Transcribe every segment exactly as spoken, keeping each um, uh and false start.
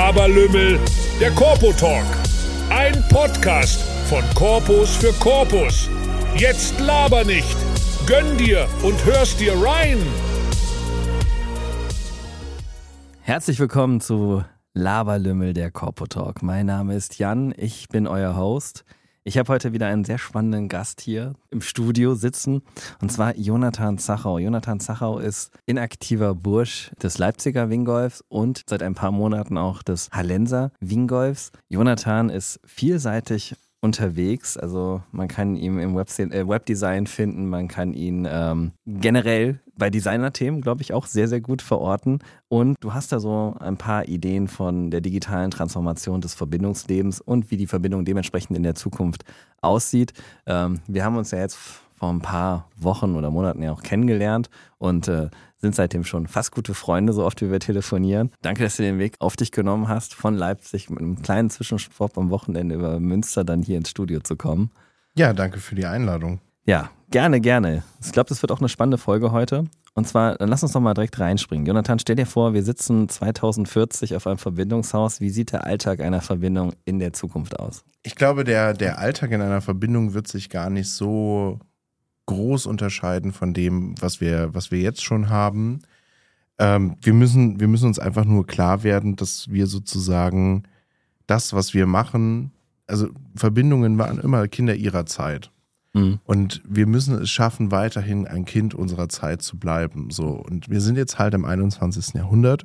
Laberlümmel, der Corpo Talk. Ein Podcast von Corpus für Corpus. Jetzt laber nicht. Gönn dir und hörst dir rein. Herzlich willkommen zu Laberlümmel, der Corpo Talk. Mein Name ist Jan, ich bin euer Host. Ich habe heute wieder einen sehr spannenden Gast hier im Studio sitzen, und zwar Jonathan Zachau. Jonathan Zachau ist inaktiver Bursch des Leipziger Wingolfs und seit ein paar Monaten auch des Hallenser Wingolfs. Jonathan ist vielseitig unterwegs, also man kann ihn im Webse- äh, Webdesign finden, man kann ihn ähm, generell bei Designer-Themen, glaube ich, auch sehr, sehr gut verorten. Und du hast da so ein paar Ideen von der digitalen Transformation des Verbindungslebens und wie die Verbindung dementsprechend in der Zukunft aussieht. Ähm, wir haben uns ja jetzt vor ein paar Wochen oder Monaten ja auch kennengelernt und äh, sind seitdem schon fast gute Freunde, so oft wie wir telefonieren. Danke, dass du den Weg auf dich genommen hast, von Leipzig mit einem kleinen Zwischenstopp am Wochenende über Münster dann hier ins Studio zu kommen. Ja, danke für die Einladung. Ja, gerne, gerne. Ich glaube, das wird auch eine spannende Folge heute. Und zwar, dann lass uns doch mal direkt reinspringen. Jonathan, stell dir vor, wir sitzen zweitausendvierzig auf einem Verbindungshaus. Wie sieht der Alltag einer Verbindung in der Zukunft aus? Ich glaube, der, der Alltag in einer Verbindung wird sich gar nicht so groß unterscheiden von dem, was wir, was wir jetzt schon haben. Ähm, wir müssen, wir müssen uns einfach nur klar werden, dass wir sozusagen das, was wir machen, also Verbindungen waren immer Kinder ihrer Zeit. Mhm. Und wir müssen es schaffen, weiterhin ein Kind unserer Zeit zu bleiben. So. Und wir sind jetzt halt im einundzwanzigsten Jahrhundert.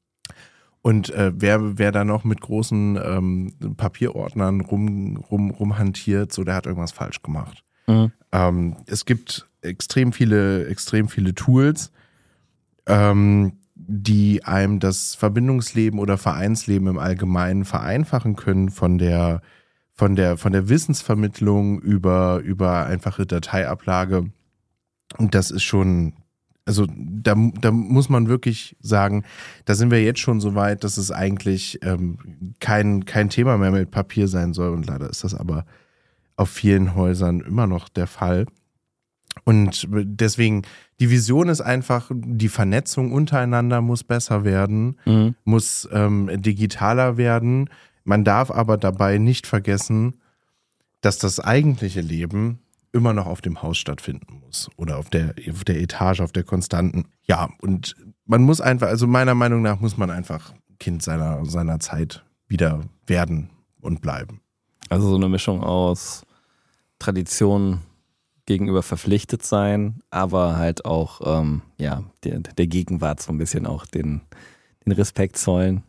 Und äh, wer, wer da noch mit großen ähm, Papierordnern rum, rum, rumhantiert, so, der hat irgendwas falsch gemacht. Mhm. Ähm, es gibt extrem viele, extrem viele Tools, ähm, die einem das Verbindungsleben oder Vereinsleben im Allgemeinen vereinfachen können, von der, von der, von der Wissensvermittlung über, über einfache Dateiablage. Und das ist schon, also da, da muss man wirklich sagen, da sind wir jetzt schon so weit, dass es eigentlich ähm, kein, kein Thema mehr mit Papier sein soll. Und leider ist das aber auf vielen Häusern immer noch der Fall. Und deswegen, die Vision ist einfach, die Vernetzung untereinander muss besser werden, mhm. muss ähm, digitaler werden. Man darf aber dabei nicht vergessen, dass das eigentliche Leben immer noch auf dem Haus stattfinden muss oder auf der, auf der Etage, auf der konstanten. Ja, und man muss einfach, also meiner Meinung nach muss man einfach Kind seiner, seiner Zeit wieder werden und bleiben. Also so eine Mischung aus Tradition gegenüber verpflichtet sein, aber halt auch ähm, ja, der, der Gegenwart so ein bisschen auch den, den Respekt zollen.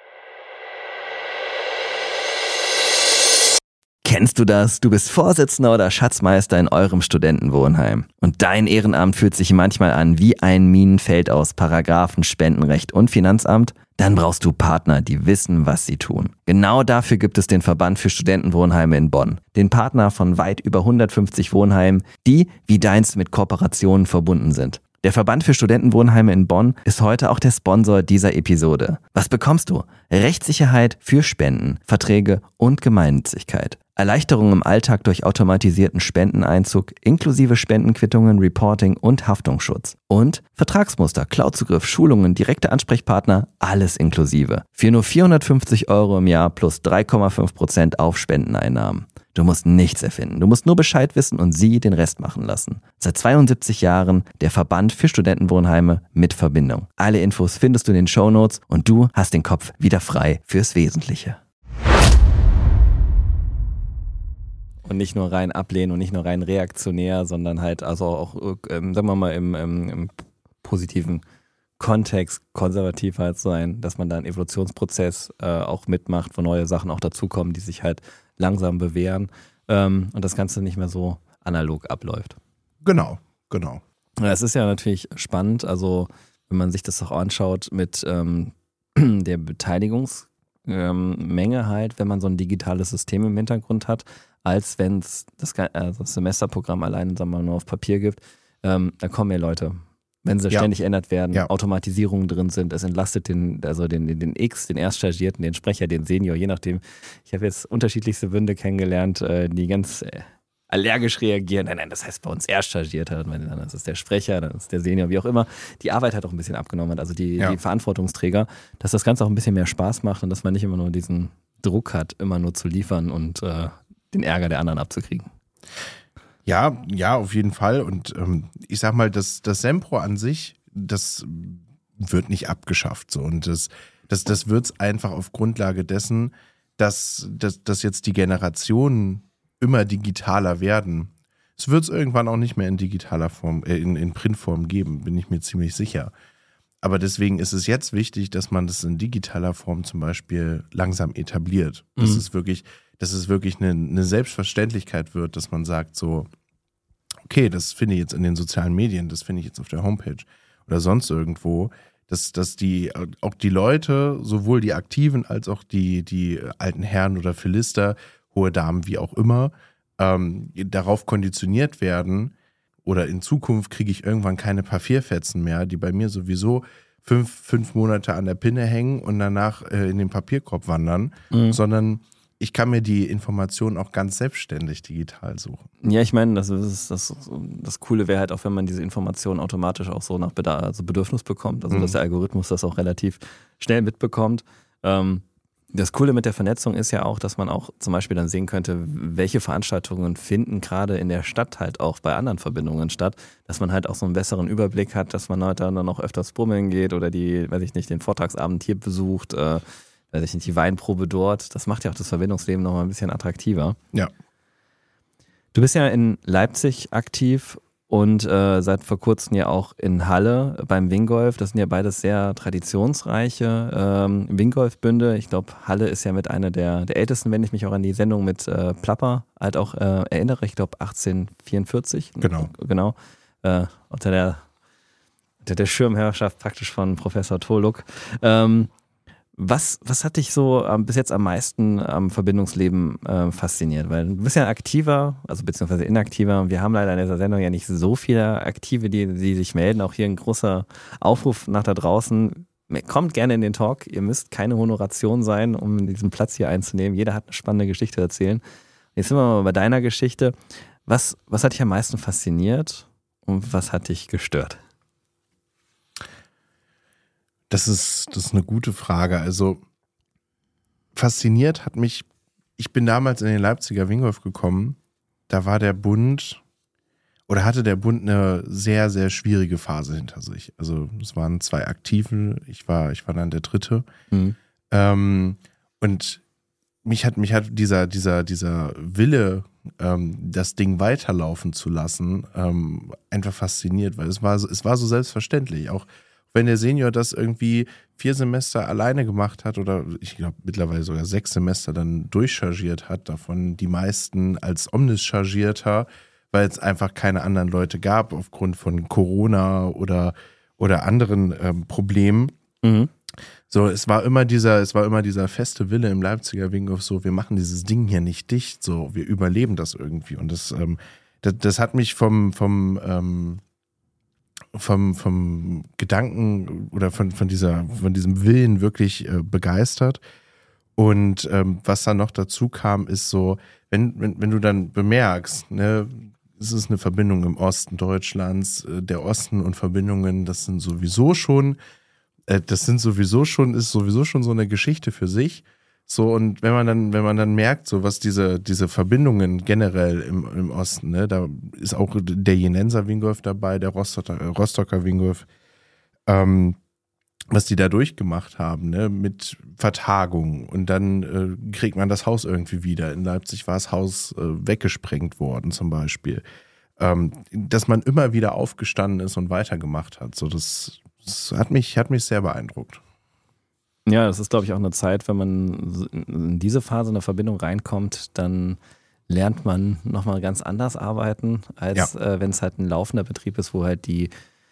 Kennst du das? Du bist Vorsitzender oder Schatzmeister in eurem Studentenwohnheim. Und dein Ehrenamt fühlt sich manchmal an wie ein Minenfeld aus Paragraphen, Spendenrecht und Finanzamt. Dann brauchst du Partner, die wissen, was sie tun. Genau dafür gibt es den Verband für Studentenwohnheime in Bonn. Den Partner von weit über hundertfünfzig Wohnheimen, die wie deins mit Kooperationen verbunden sind. Der Verband für Studentenwohnheime in Bonn ist heute auch der Sponsor dieser Episode. Was bekommst du? Rechtssicherheit für Spenden, Verträge und Gemeinnützigkeit. Erleichterung im Alltag durch automatisierten Spendeneinzug inklusive Spendenquittungen, Reporting und Haftungsschutz. Und Vertragsmuster, Cloudzugriff, Schulungen, direkte Ansprechpartner, alles inklusive. Für nur vierhundertfünfzig Euro im Jahr plus drei Komma fünf Prozent auf Spendeneinnahmen. Du musst nichts erfinden. Du musst nur Bescheid wissen und sie den Rest machen lassen. Seit zweiundsiebzig Jahren der Verband für Studentenwohnheime mit Verbindung. Alle Infos findest du in den Shownotes und du hast den Kopf wieder frei fürs Wesentliche. Und nicht nur rein ablehnen und nicht nur rein reaktionär, sondern halt also auch, ähm, sagen wir mal, im, im, im positiven Kontext konservativ halt sein, dass man da einen Evolutionsprozess äh, auch mitmacht, wo neue Sachen auch dazukommen, die sich halt langsam bewähren ähm, und das Ganze nicht mehr so analog abläuft. Genau, genau. Es ist ja natürlich spannend, also wenn man sich das auch anschaut mit ähm, der Beteiligungsmenge ähm, halt, wenn man so ein digitales System im Hintergrund hat, als wenn es das, also das Semesterprogramm allein, sagen wir mal, nur auf Papier gibt, ähm, da kommen mehr Leute. Wenn sie ja. ständig ändert werden, ja. Automatisierungen drin sind, es entlastet den, also den, den, den X, den Erststagierten, den Sprecher, den Senior, je nachdem. Ich habe jetzt unterschiedlichste Wünde kennengelernt, die ganz allergisch reagieren. Nein, nein, das heißt bei uns er stagiert hat, dann ist es der Sprecher, dann ist es der Senior, wie auch immer. Die Arbeit hat auch ein bisschen abgenommen hat, also die, Ja. die Verantwortungsträger, dass das Ganze auch ein bisschen mehr Spaß macht und dass man nicht immer nur diesen Druck hat, immer nur zu liefern und äh, den Ärger der anderen abzukriegen. Ja, ja, auf jeden Fall. Und ähm, ich sag mal, das, das Sempro an sich, das wird nicht abgeschafft. So. Und das, das, das wird es einfach auf Grundlage dessen, dass, dass, dass jetzt die Generationen immer digitaler werden. Es wird es irgendwann auch nicht mehr in digitaler Form, äh, in, in Printform geben, bin ich mir ziemlich sicher. Aber deswegen ist es jetzt wichtig, dass man das in digitaler Form zum Beispiel langsam etabliert. Dass Mhm. es wirklich, dass es wirklich eine, eine Selbstverständlichkeit wird, dass man sagt so, okay, das finde ich jetzt in den sozialen Medien, das finde ich jetzt auf der Homepage oder sonst irgendwo, dass, dass die, auch die Leute, sowohl die Aktiven als auch die, die alten Herren oder Philister, hohe Damen, wie auch immer, ähm, darauf konditioniert werden, oder in Zukunft kriege ich irgendwann keine Papierfetzen mehr, die bei mir sowieso fünf, fünf Monate an der Pinne hängen und danach äh, in den Papierkorb wandern, Mhm. sondern ich kann mir die Informationen auch ganz selbstständig digital suchen. Ja, ich meine, das, ist, das, das Coole wäre halt auch, wenn man diese Informationen automatisch auch so nach Bedarf, also Bedürfnis bekommt, also Mhm. dass der Algorithmus das auch relativ schnell mitbekommt. Ähm, das Coole mit der Vernetzung ist ja auch, dass man auch zum Beispiel dann sehen könnte, welche Veranstaltungen finden gerade in der Stadt halt auch bei anderen Verbindungen statt, dass man halt auch so einen besseren Überblick hat, dass man halt dann noch öfters bummeln geht oder die, weiß ich nicht, den Vortragsabend hier besucht, äh, weiß ich nicht, die Weinprobe dort. Das macht ja auch das Verbindungsleben nochmal ein bisschen attraktiver. Ja. Du bist ja in Leipzig aktiv und äh, seit vor kurzem ja auch in Halle beim Wingolf. Das sind ja beides sehr traditionsreiche ähm, Wingolfbünde. Ich glaube, Halle ist ja mit einer der, der ältesten, wenn ich mich auch an die Sendung mit äh, Plapper halt auch äh, erinnere. Ich glaube achtzehnhundertvierundvierzig. Genau. Genau. Äh, unter der, unter der Schirmherrschaft praktisch von Professor Toluk. Ähm, Was, was hat dich so ähm, bis jetzt am meisten am Verbindungsleben äh, fasziniert? Weil du bist ja aktiver, also beziehungsweise inaktiver. Und wir haben leider in dieser Sendung ja nicht so viele Aktive, die, die sich melden. Auch hier ein großer Aufruf nach da draußen. Kommt gerne in den Talk. Ihr müsst keine Honoration sein, um diesen Platz hier einzunehmen. Jeder hat eine spannende Geschichte zu erzählen. Jetzt sind wir mal bei deiner Geschichte. Was, was hat dich am meisten fasziniert und was hat dich gestört? Das ist, das ist eine gute Frage. Also fasziniert hat mich, ich bin damals in den Leipziger Wingolf gekommen, da war der Bund oder hatte der Bund eine sehr, sehr schwierige Phase hinter sich. Also es waren zwei Aktive, ich war, ich war dann der Dritte. Mhm. Ähm, und mich hat, mich hat dieser, dieser, dieser Wille, ähm, das Ding weiterlaufen zu lassen, ähm, einfach fasziniert, weil es war, so- es war so selbstverständlich. Auch wenn der Senior das irgendwie vier Semester alleine gemacht hat oder ich glaube mittlerweile sogar sechs Semester dann durchchargiert hat, davon die meisten als Omnis-Chargierter, weil es einfach keine anderen Leute gab aufgrund von Corona oder, oder anderen ähm, Problemen. Mhm. So, es war immer dieser, es war immer dieser feste Wille im Leipziger Wingolf, so, wir machen dieses Ding hier nicht dicht, so, wir überleben das irgendwie. Und das, ähm, das, das hat mich vom, vom, ähm, vom, vom Gedanken oder von, von dieser, von diesem Willen wirklich äh, begeistert. Und ähm, was dann noch dazu kam, ist so, wenn, wenn, wenn du dann bemerkst, ne, es ist eine Verbindung im Osten Deutschlands, äh, der Osten und Verbindungen, das sind sowieso schon, äh, das sind sowieso schon, ist sowieso schon so eine Geschichte für sich. So, und wenn man dann, wenn man dann merkt, so was diese, diese Verbindungen generell im, im Osten, ne, da ist auch der Jenenser Wingolf dabei, der Rostocker, Rostocker Wingolf, ähm, was die da durchgemacht haben, ne, mit Vertagungen und dann äh, kriegt man das Haus irgendwie wieder. In Leipzig war das Haus äh, weggesprengt worden zum Beispiel. Ähm, dass man immer wieder aufgestanden ist und weitergemacht hat. So, das, das hat mich, hat mich sehr beeindruckt. Ja, das ist, glaube ich, auch eine Zeit, wenn man in diese Phase in der Verbindung reinkommt, dann lernt man nochmal ganz anders arbeiten, als Ja. äh, wenn es halt ein laufender Betrieb ist, wo halt die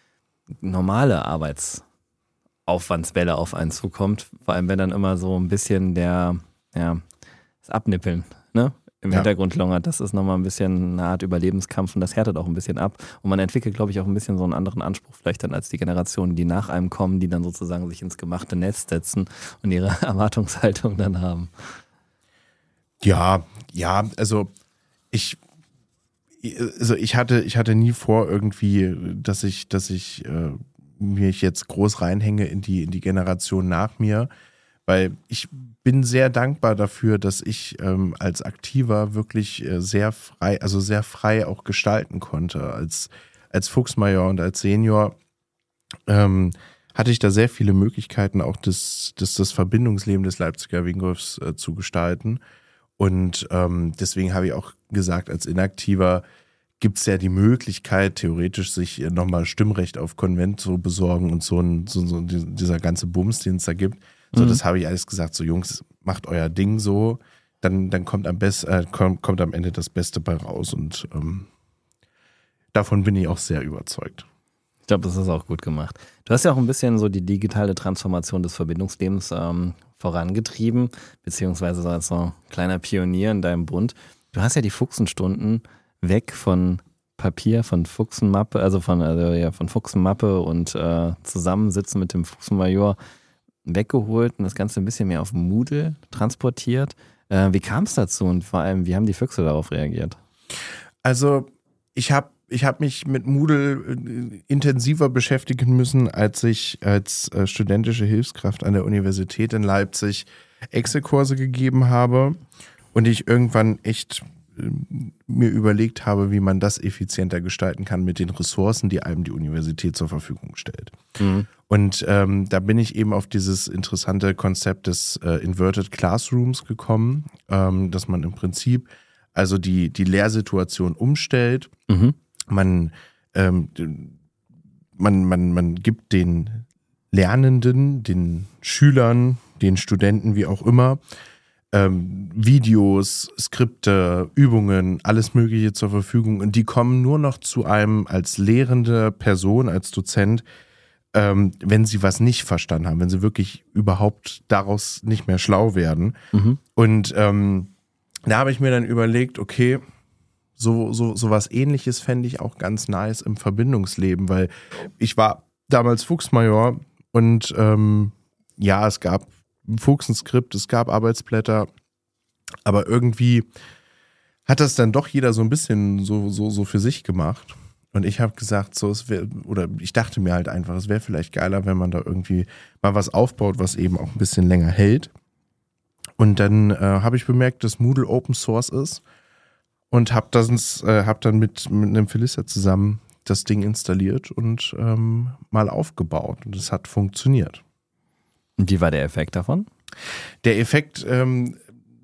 normale Arbeitsaufwandswelle auf einen zukommt. Vor allem, wenn dann immer so ein bisschen der, ja, das Abnippeln, ne? Im Ja. Hintergrund lungert. Das ist nochmal ein bisschen eine Art Überlebenskampf und das härtet auch ein bisschen ab. Und man entwickelt, glaube ich, auch ein bisschen so einen anderen Anspruch vielleicht dann als die Generationen, die nach einem kommen, die dann sozusagen sich ins gemachte Netz setzen und ihre Erwartungshaltung dann haben. Ja, ja, also ich, also ich hatte, ich hatte nie vor irgendwie, dass ich, dass ich äh, mich jetzt groß reinhänge in die, in die Generation nach mir, weil ich bin sehr dankbar dafür, dass ich ähm, als Aktiver wirklich äh, sehr frei, also sehr frei auch gestalten konnte. Als, als Fuchsmajor und als Senior ähm, hatte ich da sehr viele Möglichkeiten, auch das, das, das Verbindungsleben des Leipziger Wingolfs äh, zu gestalten. Und ähm, deswegen habe ich auch gesagt, als Inaktiver gibt es ja die Möglichkeit, theoretisch sich nochmal Stimmrecht auf Konvent zu besorgen und so, ein, so, so dieser ganze Bums, den es da gibt. So, mhm. Das habe ich alles gesagt, so Jungs, macht euer Ding so, dann, dann kommt, am best, äh, kommt, kommt am Ende das Beste bei raus und ähm, davon bin ich auch sehr überzeugt. Ich glaube, das ist auch gut gemacht. Du hast ja auch ein bisschen so die digitale Transformation des Verbindungslebens ähm, vorangetrieben, beziehungsweise so als so ein kleiner Pionier in deinem Bund. Du hast ja die Fuchsenstunden weg von Papier, von Fuchsenmappe, also von, also ja, von Fuchsenmappe und äh, Zusammensitzen mit dem Fuchsenmajor weggeholt und das Ganze ein bisschen mehr auf Moodle transportiert. Äh, wie kam es dazu und vor allem, wie haben die Füchse darauf reagiert? Also ich habe ich hab mich mit Moodle intensiver beschäftigen müssen, als ich als äh, studentische Hilfskraft an der Universität in Leipzig Excel-Kurse gegeben habe und ich irgendwann echt äh, mir überlegt habe, wie man das effizienter gestalten kann mit den Ressourcen, die einem die Universität zur Verfügung stellt. Mhm. Und ähm, da bin ich eben auf dieses interessante Konzept des äh, Inverted Classrooms gekommen, ähm, dass man im Prinzip also die, die Lehrsituation umstellt. Mhm. Man, ähm, man, man, man gibt den Lernenden, den Schülern, den Studenten, wie auch immer, ähm, Videos, Skripte, Übungen, alles Mögliche zur Verfügung. Und die kommen nur noch zu einem als lehrende Person, als Dozent, ähm, wenn sie was nicht verstanden haben, wenn sie wirklich überhaupt daraus nicht mehr schlau werden. Mhm. Und ähm, da habe ich mir dann überlegt, okay, so, so, so was Ähnliches fände ich auch ganz nice im Verbindungsleben, weil ich war damals Fuchsmajor und ähm, ja, es gab ein Fuchsenskript, es gab Arbeitsblätter, aber irgendwie hat das dann doch jeder so ein bisschen so, so, so für sich gemacht. Und ich habe gesagt, so es wäre, oder ich dachte mir halt einfach, es wäre vielleicht geiler, wenn man da irgendwie mal was aufbaut, was eben auch ein bisschen länger hält. Und dann äh, habe ich bemerkt, dass Moodle Open Source ist und habe äh, hab dann mit, mit einem Philister zusammen das Ding installiert und ähm, mal aufgebaut. Und es hat funktioniert. Und wie war der Effekt davon? Der Effekt ähm,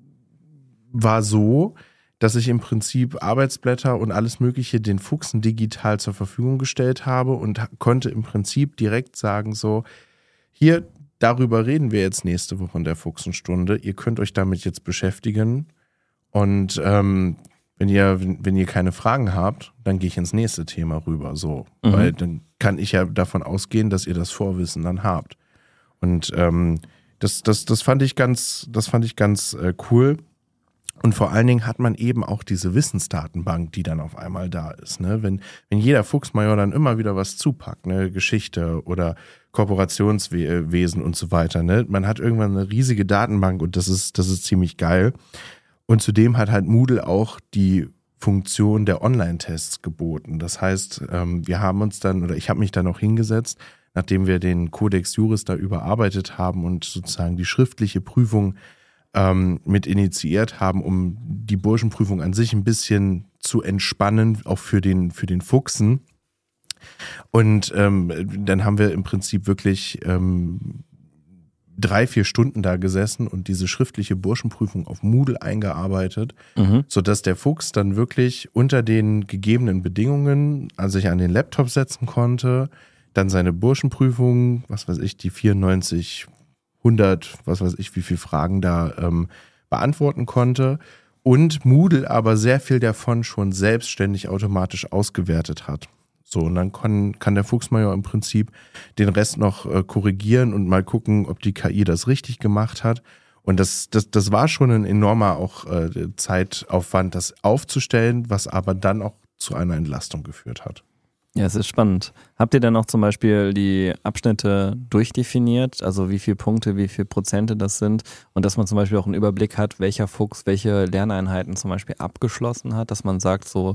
war so, dass ich im Prinzip Arbeitsblätter und alles Mögliche den Fuchsen digital zur Verfügung gestellt habe und konnte im Prinzip direkt sagen so, hier, darüber reden wir jetzt nächste Woche in der Fuchsenstunde. Ihr könnt euch damit jetzt beschäftigen und ähm, wenn ihr, wenn, wenn ihr keine Fragen habt, dann gehe ich ins nächste Thema rüber, so. Mhm. Weil dann kann ich ja davon ausgehen, dass ihr das Vorwissen dann habt. Und ähm, das, das, das fand ich ganz, das fand ich ganz äh, cool. Und vor allen Dingen hat man eben auch diese Wissensdatenbank, die dann auf einmal da ist. Ne? Wenn, wenn jeder Fuchsmajor dann immer wieder was zupackt, ne? Geschichte oder Kooperationswesen und so weiter. Ne? Man hat irgendwann eine riesige Datenbank und das ist, das ist ziemlich geil. Und zudem hat halt Moodle auch die Funktion der Online-Tests geboten. Das heißt, ähm, wir haben uns dann, oder ich habe mich dann auch hingesetzt, nachdem wir den Codex Juris da überarbeitet haben und sozusagen die schriftliche Prüfung ähm, mit initiiert haben, um die Burschenprüfung an sich ein bisschen zu entspannen, auch für den, für den Fuchsen. Und ähm, dann haben wir im Prinzip wirklich ähm, drei, vier Stunden da gesessen und diese schriftliche Burschenprüfung auf Moodle eingearbeitet, mhm. sodass der Fuchs dann wirklich unter den gegebenen Bedingungen also sich an den Laptop setzen konnte, dann seine Burschenprüfung, was weiß ich, die vierundneunzig, hundert, was weiß ich, wie viele Fragen da ähm, beantworten konnte und Moodle aber sehr viel davon schon selbstständig automatisch ausgewertet hat. So, und dann kann, kann der Fuchsmajor im Prinzip den Rest noch äh, korrigieren und mal gucken, ob die K I das richtig gemacht hat. Und das, das, das war schon ein enormer auch äh, Zeitaufwand, das aufzustellen, was aber dann auch zu einer Entlastung geführt hat. Ja, es ist spannend. Habt ihr dann auch zum Beispiel die Abschnitte durchdefiniert, also wie viele Punkte, wie viele Prozente das sind und dass man zum Beispiel auch einen Überblick hat, welcher Fuchs welche Lerneinheiten zum Beispiel abgeschlossen hat, dass man sagt so,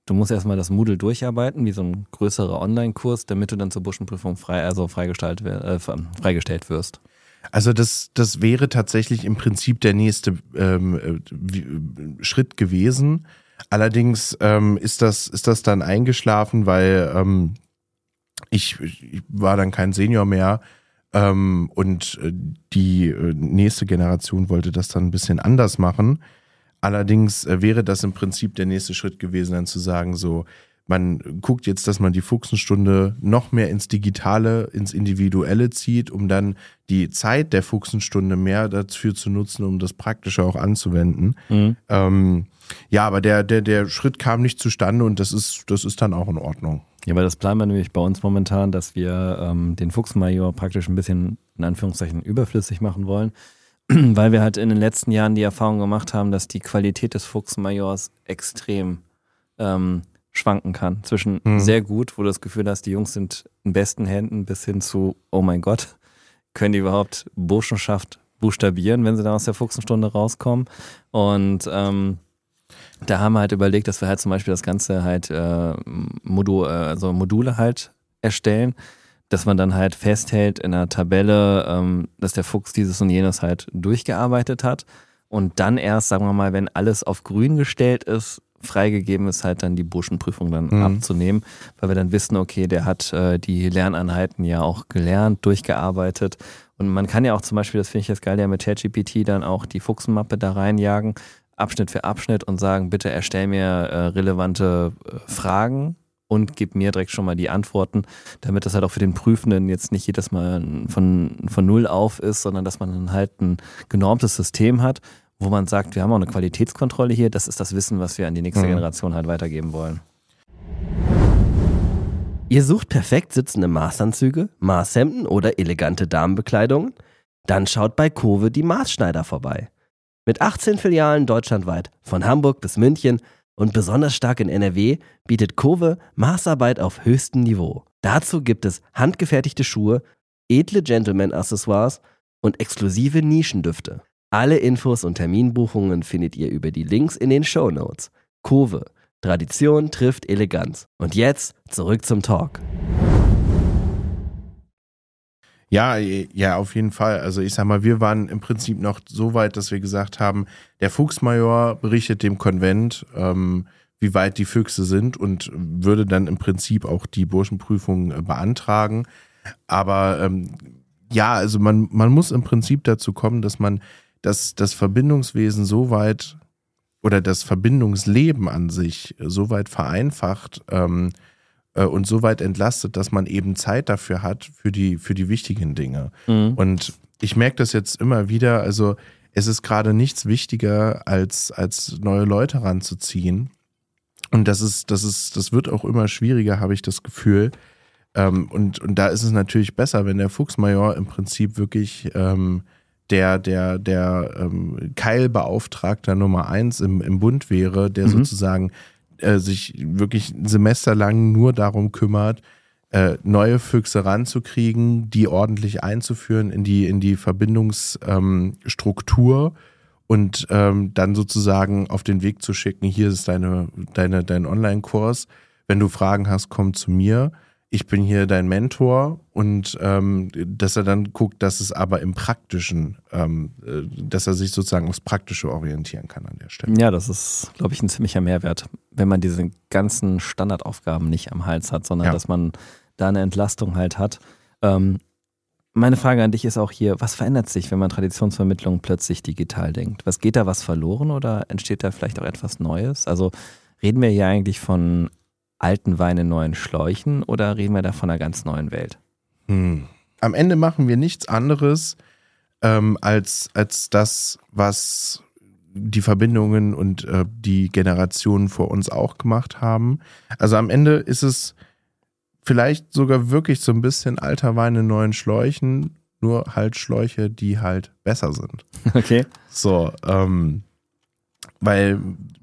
du musst erstmal das Moodle durcharbeiten, wie so ein größerer Online-Kurs, damit du dann zur Burschenprüfung frei, also freigestellt, äh, freigestellt wirst. Also das, das wäre tatsächlich im Prinzip der nächste ähm, Schritt gewesen. Allerdings ähm, ist das, ist das dann eingeschlafen, weil ähm, ich, ich war dann kein Senior mehr ähm, und die nächste Generation wollte das dann ein bisschen anders machen. Allerdings äh, wäre das im Prinzip der nächste Schritt gewesen, dann zu sagen, so, man guckt jetzt, dass man die Fuchsenstunde noch mehr ins Digitale, ins Individuelle zieht, um dann die Zeit der Fuchsenstunde mehr dafür zu nutzen, um das Praktische auch anzuwenden. Mhm. Ähm, ja, aber der, der, der Schritt kam nicht zustande und das ist, das ist dann auch in Ordnung. Ja, weil das planen wir nämlich bei uns momentan, dass wir ähm, den Fuchsmajor praktisch ein bisschen in Anführungszeichen überflüssig machen wollen, weil wir halt in den letzten Jahren die Erfahrung gemacht haben, dass die Qualität des Fuchsmajors extrem ähm, schwanken kann. Zwischen hm. sehr gut, wo du das Gefühl hast, die Jungs sind in besten Händen, bis hin zu, oh mein Gott, können die überhaupt Burschenschaft buchstabieren, wenn sie dann aus der Fuchsenstunde rauskommen? Und ähm, da haben wir halt überlegt, dass wir halt zum Beispiel das Ganze halt äh, Modu- also Module halt erstellen, dass man dann halt festhält in einer Tabelle, ähm, dass der Fuchs dieses und jenes halt durchgearbeitet hat und dann erst, sagen wir mal, wenn alles auf grün gestellt ist, freigegeben ist, halt dann die Burschenprüfung dann mhm. abzunehmen, weil wir dann wissen, okay, der hat äh, die Lerneinheiten ja auch gelernt, durchgearbeitet und man kann ja auch zum Beispiel, das finde ich jetzt geil, ja mit ChatGPT dann auch die Fuchsenmappe da reinjagen, Abschnitt für Abschnitt und sagen, bitte erstell mir äh, relevante äh, Fragen und gib mir direkt schon mal die Antworten, damit das halt auch für den Prüfenden jetzt nicht jedes Mal von, von null auf ist, sondern dass man dann halt ein genormtes System hat, wo man sagt, wir haben auch eine Qualitätskontrolle hier, das ist das Wissen, was wir an die nächste mhm. Generation halt weitergeben wollen. Ihr sucht perfekt sitzende Maßanzüge, Maßhemden oder elegante Damenbekleidungen? Dann schaut bei Kowe die Maßschneider vorbei. Mit achtzehn Filialen deutschlandweit, von Hamburg bis München und besonders stark in N R W, bietet Kowe Maßarbeit auf höchstem Niveau. Dazu gibt es handgefertigte Schuhe, edle Gentleman-Accessoires und exklusive Nischendüfte. Alle Infos und Terminbuchungen findet ihr über die Links in den Shownotes. Kowe. Tradition trifft Eleganz. Und jetzt zurück zum Talk. Ja, ja, auf jeden Fall. Also ich sag mal, wir waren im Prinzip noch so weit, dass wir gesagt haben, der Fuchsmajor berichtet dem Konvent, ähm, wie weit die Füchse sind und würde dann im Prinzip auch die Burschenprüfung äh, beantragen. Aber ähm, ja, also man, man muss im Prinzip dazu kommen, dass man das, das Verbindungswesen so weit oder das Verbindungsleben an sich so weit vereinfacht ähm, äh, und so weit entlastet, dass man eben Zeit dafür hat, für die, für die wichtigen Dinge. Mhm. Und ich merke das jetzt immer wieder, also es ist gerade nichts wichtiger, als, als neue Leute ranzuziehen. Und das ist, das ist, das wird auch immer schwieriger, habe ich das Gefühl. Ähm, und, und da ist es natürlich besser, wenn der Fuchsmajor im Prinzip wirklich ähm, der, der, der ähm, Keilbeauftragter Nummer eins im, im Bund wäre, der mhm. sozusagen äh, sich wirklich ein Semester lang nur darum kümmert, äh, neue Füchse ranzukriegen, die ordentlich einzuführen in die, in die Verbindungsstruktur ähm, und ähm, dann sozusagen auf den Weg zu schicken, hier ist deine, deine, dein Online-Kurs, wenn du Fragen hast, komm zu mir. Ich bin hier dein Mentor und ähm, dass er dann guckt, dass es aber im Praktischen, ähm, dass er sich sozusagen aufs Praktische orientieren kann an der Stelle. Ja, das ist, glaube ich, ein ziemlicher Mehrwert, wenn man diese ganzen Standardaufgaben nicht am Hals hat, sondern ja. dass man da eine Entlastung halt hat. Ähm, meine Frage an dich ist auch hier, was verändert sich, wenn man Traditionsvermittlung plötzlich digital denkt? Was geht da was verloren oder entsteht da vielleicht auch etwas Neues? Also reden wir hier eigentlich von alten Wein in neuen Schläuchen oder reden wir da von einer ganz neuen Welt? Hm. Am Ende machen wir nichts anderes ähm, als, als das, was die Verbindungen und äh, die Generationen vor uns auch gemacht haben. Also am Ende ist es vielleicht sogar wirklich so ein bisschen alter Wein in neuen Schläuchen, nur halt Schläuche, die halt besser sind. Okay. So, ähm, weil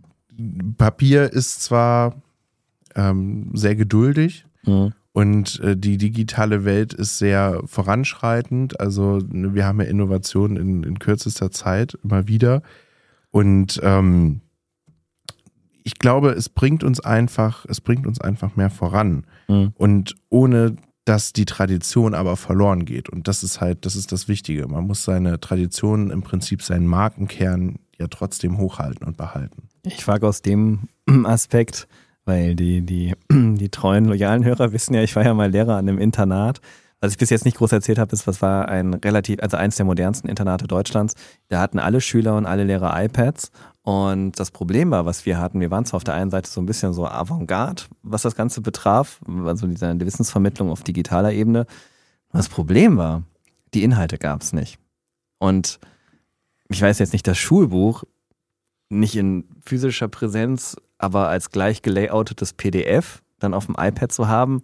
Papier ist zwar Ähm, sehr geduldig mhm. und äh, die digitale Welt ist sehr voranschreitend. Also wir haben ja Innovationen in, in kürzester Zeit immer wieder und ähm, ich glaube, es bringt uns einfach, es bringt uns einfach mehr voran. Mhm. Und ohne dass die Tradition aber verloren geht. Und das ist halt, das ist das Wichtige. Man muss seine Tradition, im Prinzip seinen Markenkern ja trotzdem hochhalten und behalten. Ich frage aus dem Aspekt, weil die, die, die treuen, loyalen Hörer wissen ja, ich war ja mal Lehrer an einem Internat. Was ich bis jetzt nicht groß erzählt habe, ist, was war ein relativ, also eins der modernsten Internate Deutschlands. Da hatten alle Schüler und alle Lehrer iPads. Und das Problem war, was wir hatten, wir waren zwar auf der einen Seite so ein bisschen so Avantgarde, was das Ganze betraf, also diese Wissensvermittlung auf digitaler Ebene. Das Problem war, die Inhalte gab es nicht. Und ich weiß jetzt nicht, das Schulbuch, nicht in physischer Präsenz, aber als gleich gelayoutetes P D F dann auf dem iPad zu haben,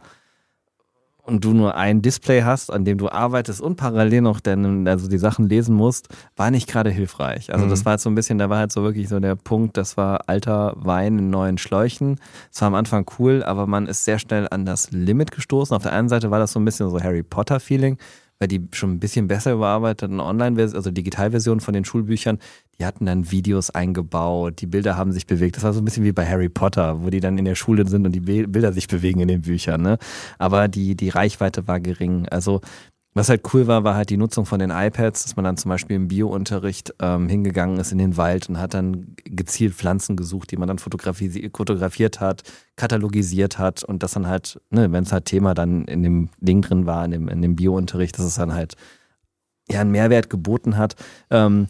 und du nur ein Display hast, an dem du arbeitest und parallel noch dann also die Sachen lesen musst, war nicht gerade hilfreich. Also mhm. das war halt so ein bisschen, da war halt so wirklich so der Punkt, das war alter Wein in neuen Schläuchen. Es war am Anfang cool, aber man ist sehr schnell an das Limit gestoßen. Auf der einen Seite war das so ein bisschen so Harry Potter-Feeling, weil die schon ein bisschen besser überarbeiteten Online-Versionen, also Digitalversionen von den Schulbüchern, die hatten dann Videos eingebaut, die Bilder haben sich bewegt. Das war so ein bisschen wie bei Harry Potter, wo die dann in der Schule sind und die Bilder sich bewegen in den Büchern. Ne? Aber die, die Reichweite war gering. Also was halt cool war, war halt die Nutzung von den iPads, dass man dann zum Beispiel im Biounterricht ähm, hingegangen ist in den Wald und hat dann gezielt Pflanzen gesucht, die man dann fotografi- fotografiert hat, katalogisiert hat und das dann halt, ne, wenn es halt Thema dann in dem Ding drin war, in dem, in dem Biounterricht, dass es dann halt ja einen Mehrwert geboten hat. Ähm,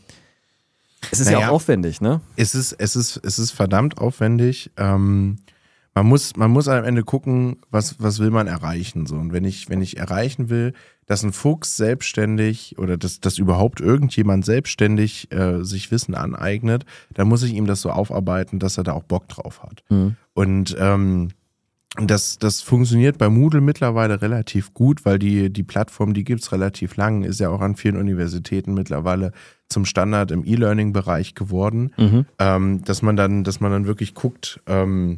es ist naja, ja auch aufwendig, ne? Es ist, es ist, es ist verdammt aufwendig. Ähm, man muss, man muss am Ende gucken, was, was will man erreichen. So. Und wenn ich, wenn ich erreichen will, dass ein Fuchs selbstständig oder dass, dass überhaupt irgendjemand selbstständig äh, sich Wissen aneignet, dann muss ich ihm das so aufarbeiten, dass er da auch Bock drauf hat. Mhm. Und ähm, das, das funktioniert bei Moodle mittlerweile relativ gut, weil die, die Plattform, die gibt's relativ lang, ist ja auch an vielen Universitäten mittlerweile zum Standard im E-Learning-Bereich geworden, mhm. ähm, dass man dann, dass man dann wirklich guckt, ähm,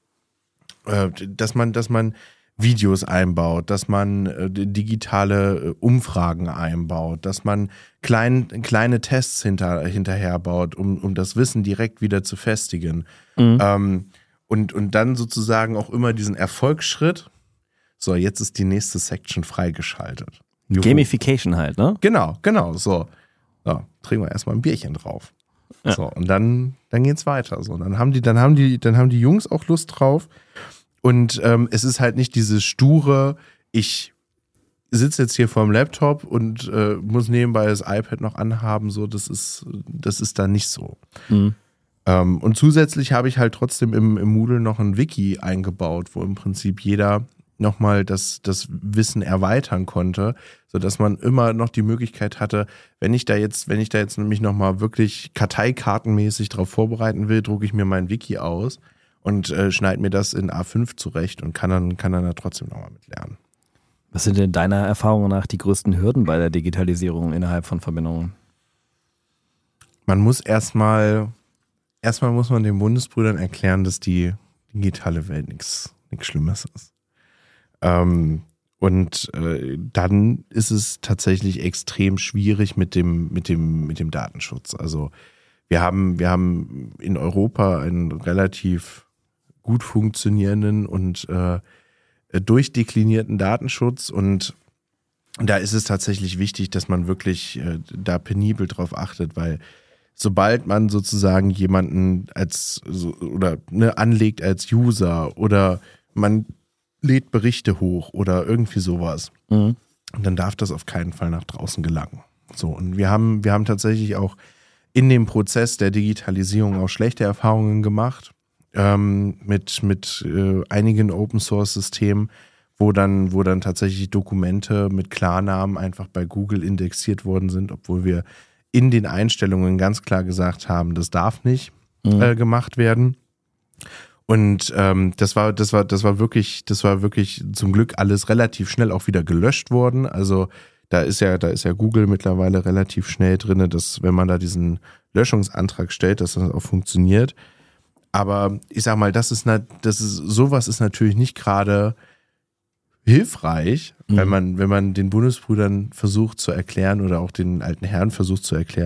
äh, dass man, dass man Videos einbaut, dass man äh, digitale äh, Umfragen einbaut, dass man klein, kleine Tests hinter, hinterher baut, um, um das Wissen direkt wieder zu festigen. Mhm. Ähm, und, und dann sozusagen auch immer diesen Erfolgsschritt, so, jetzt ist die nächste Section freigeschaltet. Juhu. Gamification halt, ne? Genau, genau, so. So, trinken wir erstmal ein Bierchen drauf. Ja. So, und dann, dann geht's weiter. So, dann haben die, dann haben die, dann haben die Jungs auch Lust drauf. Und ähm, es ist halt nicht dieses sture, ich sitze jetzt hier vorm Laptop und äh, muss nebenbei das iPad noch anhaben, so, das ist, das ist da nicht so. Mhm. Ähm, und zusätzlich habe ich halt trotzdem im, im Moodle noch ein Wiki eingebaut, wo im Prinzip jeder nochmal das, das Wissen erweitern konnte, sodass man immer noch die Möglichkeit hatte, wenn ich da jetzt, wenn ich da jetzt nämlich nochmal wirklich karteikartenmäßig drauf vorbereiten will, drucke ich mir mein Wiki aus und äh, schneide mir das in A fünf zurecht und kann dann, kann dann da trotzdem nochmal mitlernen. Was sind denn deiner Erfahrung nach die größten Hürden bei der Digitalisierung innerhalb von Verbindungen? Man muss erstmal, erstmal muss man den Bundesbrüdern erklären, dass die digitale Welt nichts nichts Schlimmes ist. Ähm, und äh, dann ist es tatsächlich extrem schwierig mit dem, mit dem, mit dem Datenschutz. Also wir haben, wir haben in Europa einen relativ gut funktionierenden und äh, durchdeklinierten Datenschutz und da ist es tatsächlich wichtig, dass man wirklich äh, da penibel drauf achtet, weil sobald man sozusagen jemanden als so, oder ne, anlegt als User oder man lädt Berichte hoch oder irgendwie sowas, mhm. dann darf das auf keinen Fall nach draußen gelangen. So, und wir haben, wir haben tatsächlich auch in dem Prozess der Digitalisierung auch schlechte Erfahrungen gemacht ähm, mit, mit äh, einigen Open-Source-Systemen, wo dann, wo dann tatsächlich Dokumente mit Klarnamen einfach bei Google indexiert worden sind, obwohl wir in den Einstellungen ganz klar gesagt haben, das darf nicht mhm. äh, gemacht werden. Und ähm, das war, das war, das war wirklich, das war wirklich zum Glück alles relativ schnell auch wieder gelöscht worden. Also da ist ja, da ist ja Google mittlerweile relativ schnell drin, dass wenn man da diesen Löschungsantrag stellt, dass das auch funktioniert. Aber ich sag mal, das ist, das ist, sowas ist natürlich nicht gerade hilfreich, mhm. wenn man, wenn man den Bundesbrüdern versucht zu erklären oder auch den alten Herren versucht zu erklären,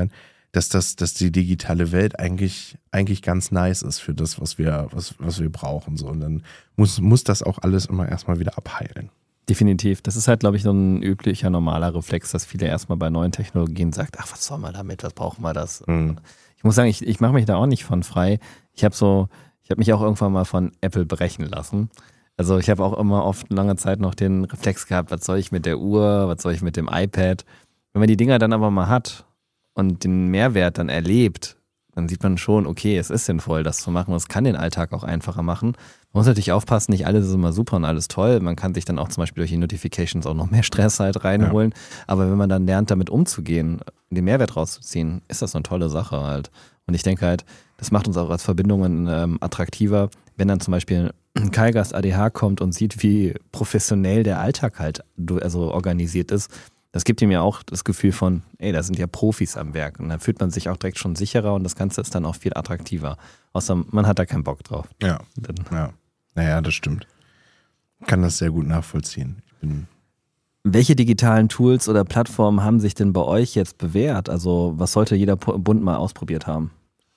dass das, dass die digitale Welt eigentlich, eigentlich ganz nice ist für das, was wir, was, was wir brauchen. So. Und dann muss, muss das auch alles immer erstmal wieder abheilen. Definitiv. Das ist halt, glaube ich, so ein üblicher, normaler Reflex, dass viele erstmal bei neuen Technologien sagt, ach, was soll man damit, was brauchen wir das? Mhm. Ich muss sagen, ich, ich mache mich da auch nicht von frei. Ich habe so, ich habe mich auch irgendwann mal von Apple brechen lassen. Also ich habe auch immer oft lange Zeit noch den Reflex gehabt, was soll ich mit der Uhr, was soll ich mit dem iPad? Wenn man die Dinger dann aber mal hat und den Mehrwert dann erlebt, dann sieht man schon, okay, es ist sinnvoll, das zu machen. Es kann den Alltag auch einfacher machen. Man muss natürlich aufpassen, nicht alles ist immer super und alles toll. Man kann sich dann auch zum Beispiel durch die Notifications auch noch mehr Stress halt reinholen. Ja. Aber wenn man dann lernt, damit umzugehen, den Mehrwert rauszuziehen, ist das eine tolle Sache halt. Und ich denke halt, das macht uns auch als Verbindungen ähm, attraktiver, wenn dann zum Beispiel ein Kai-Gast A D H kommt und sieht, wie professionell der Alltag halt also organisiert ist. Das gibt ihm ja auch das Gefühl von, ey, da sind ja Profis am Werk. Und da fühlt man sich auch direkt schon sicherer und das Ganze ist dann auch viel attraktiver. Außer man hat da keinen Bock drauf. Ja, dann, ja. Naja, das stimmt. Ich kann das sehr gut nachvollziehen. Ich bin Welche digitalen Tools oder Plattformen haben sich denn bei euch jetzt bewährt? Also was sollte jeder Bund mal ausprobiert haben?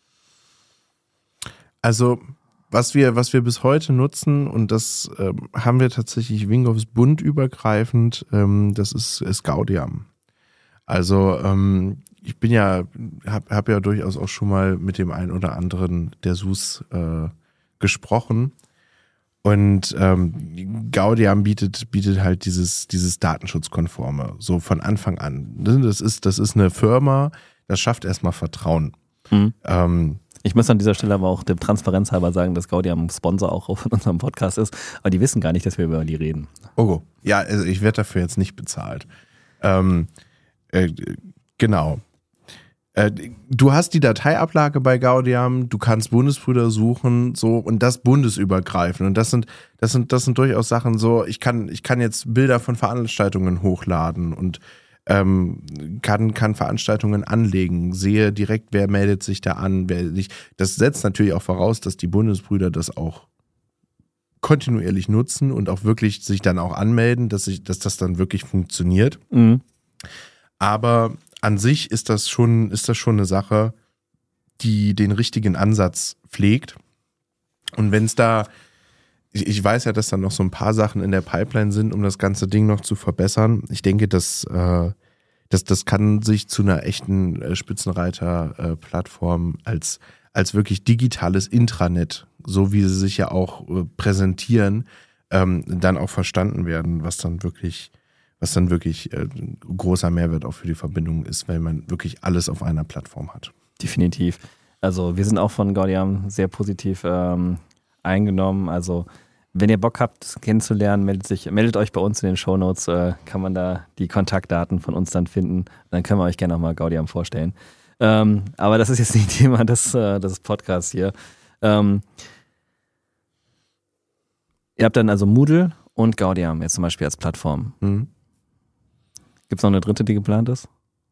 Also was wir, was wir bis heute nutzen, und das ähm, haben wir tatsächlich Wingoffs bundübergreifend, ähm, das ist, ist Gaudiam. Also ähm, ich bin ja, habe hab ja durchaus auch schon mal mit dem einen oder anderen der S U S äh, gesprochen. Und ähm, Gaudiam bietet, bietet halt dieses, dieses Datenschutzkonforme, so von Anfang an. Das ist, das ist eine Firma, das schafft erstmal Vertrauen. Mhm. Ähm, Ich muss an dieser Stelle aber auch dem Transparenz halber sagen, dass Gaudiam Sponsor auch von unserem Podcast ist, aber die wissen gar nicht, dass wir über die reden. Oh, ja, also ich werde dafür jetzt nicht bezahlt. Ähm, äh, genau. Äh, du hast die Dateiablage bei Gaudiam, du kannst Bundesbrüder suchen, so, und das bundesübergreifend. Und das sind, das sind, das sind durchaus Sachen so, ich kann, ich kann jetzt Bilder von Veranstaltungen hochladen und ähm, kann, kann Veranstaltungen anlegen, sehe direkt, wer meldet sich da an, wer nicht. Das setzt natürlich auch voraus, dass die Bundesbrüder das auch kontinuierlich nutzen und auch wirklich sich dann auch anmelden, dass, ich, dass das dann wirklich funktioniert. Mhm. Aber an sich ist das schon, ist das schon eine Sache, die den richtigen Ansatz pflegt. Und wenn es da, ich, ich weiß ja, dass da noch so ein paar Sachen in der Pipeline sind, um das ganze Ding noch zu verbessern. Ich denke, dass, äh, dass das kann sich zu einer echten äh, Spitzenreiter-Plattform äh, als, als wirklich digitales Intranet, so wie sie sich ja auch äh, präsentieren, ähm, dann auch verstanden werden, was dann wirklich was dann wirklich äh, großer Mehrwert auch für die Verbindung ist, weil man wirklich alles auf einer Plattform hat. Definitiv. Also wir sind auch von Gaudiam sehr positiv ähm, eingenommen. Also wenn ihr Bock habt, das kennenzulernen, meldet, sich, meldet euch bei uns in den Shownotes, äh, kann man da die Kontaktdaten von uns dann finden. Dann können wir euch gerne nochmal Gaudiam vorstellen. Ähm, aber das ist jetzt nicht Thema des, äh, des Podcasts hier. Ähm, ihr habt dann also Moodle und Gaudiam jetzt zum Beispiel als Plattform. Mhm. Gibt es noch eine dritte, die geplant ist?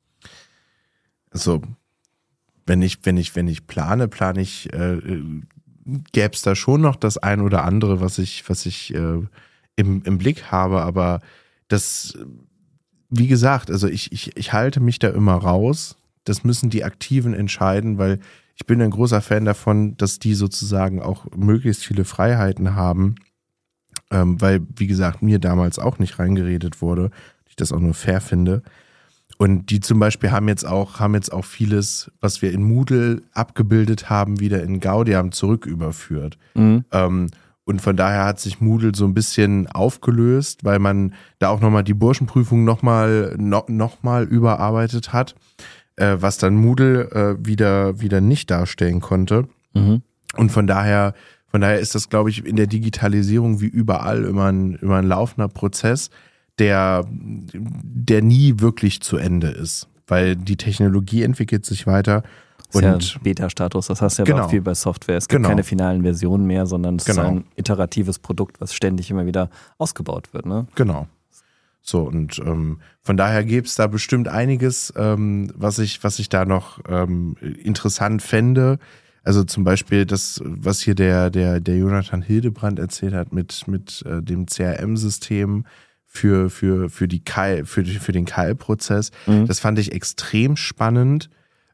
Also, wenn ich, wenn ich, wenn ich plane, plane ich, äh, gäbe es da schon noch das ein oder andere, was ich, was ich äh, im, im Blick habe, aber das, wie gesagt, also ich, ich, ich halte mich da immer raus. Das müssen die Aktiven entscheiden, weil ich bin ein großer Fan davon, dass die sozusagen auch möglichst viele Freiheiten haben, ähm, weil, wie gesagt, mir damals auch nicht reingeredet wurde, ich das auch nur fair finde. Und die zum Beispiel haben jetzt auch, haben jetzt auch vieles, was wir in Moodle abgebildet haben, wieder in Gaudiam zurücküberführt. Mhm. Ähm, und von daher hat sich Moodle so ein bisschen aufgelöst, weil man da auch nochmal die Burschenprüfung nochmal no, noch mal überarbeitet hat, äh, was dann Moodle äh, wieder, wieder nicht darstellen konnte. Mhm. Und von daher, von daher ist das, glaube ich, in der Digitalisierung wie überall immer ein, immer ein laufender Prozess, der, der nie wirklich zu Ende ist, weil die Technologie entwickelt sich weiter. Und Das ist ja Beta-Status, das hast du ja genau. auch viel bei Software. Es gibt genau. keine finalen Versionen mehr, sondern es genau. ist ein iteratives Produkt, was ständig immer wieder ausgebaut wird. Ne? Genau. So, und ähm, von daher gäbe es da bestimmt einiges, ähm, was ich, was ich da noch ähm, interessant fände. Also zum Beispiel das, was hier der, der, der Jonathan Hildebrand erzählt hat mit, mit äh, dem C R M-System, für, für, für, die Keil, für, für den Keilprozess. Mhm. Das fand ich extrem spannend,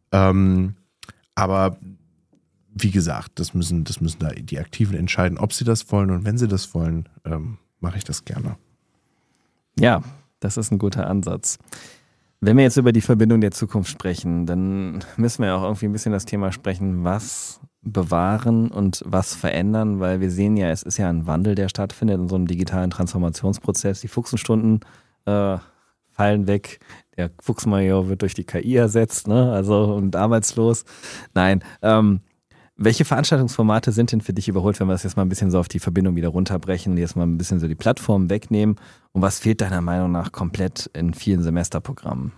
Ähm, aber wie gesagt, das müssen, das müssen da die Aktiven entscheiden, ob sie das wollen. Und wenn sie das wollen, ähm, mache ich das gerne. Ja, das ist ein guter Ansatz. Wenn wir jetzt über die Verbindung der Zukunft sprechen, dann müssen wir auch irgendwie ein bisschen das Thema sprechen, was bewahren und was verändern, weil wir sehen ja, es ist ja ein Wandel, der stattfindet in so einem digitalen Transformationsprozess. Die Fuchsenstunden äh, fallen weg, der Fuchsmajor wird durch die K I ersetzt, ne? Also und arbeitslos. Nein, ähm, welche Veranstaltungsformate sind denn für dich überholt, wenn wir das jetzt mal ein bisschen so auf die Verbindung wieder runterbrechen, jetzt mal ein bisschen so die Plattform wegnehmen? Und was fehlt deiner Meinung nach komplett in vielen Semesterprogrammen?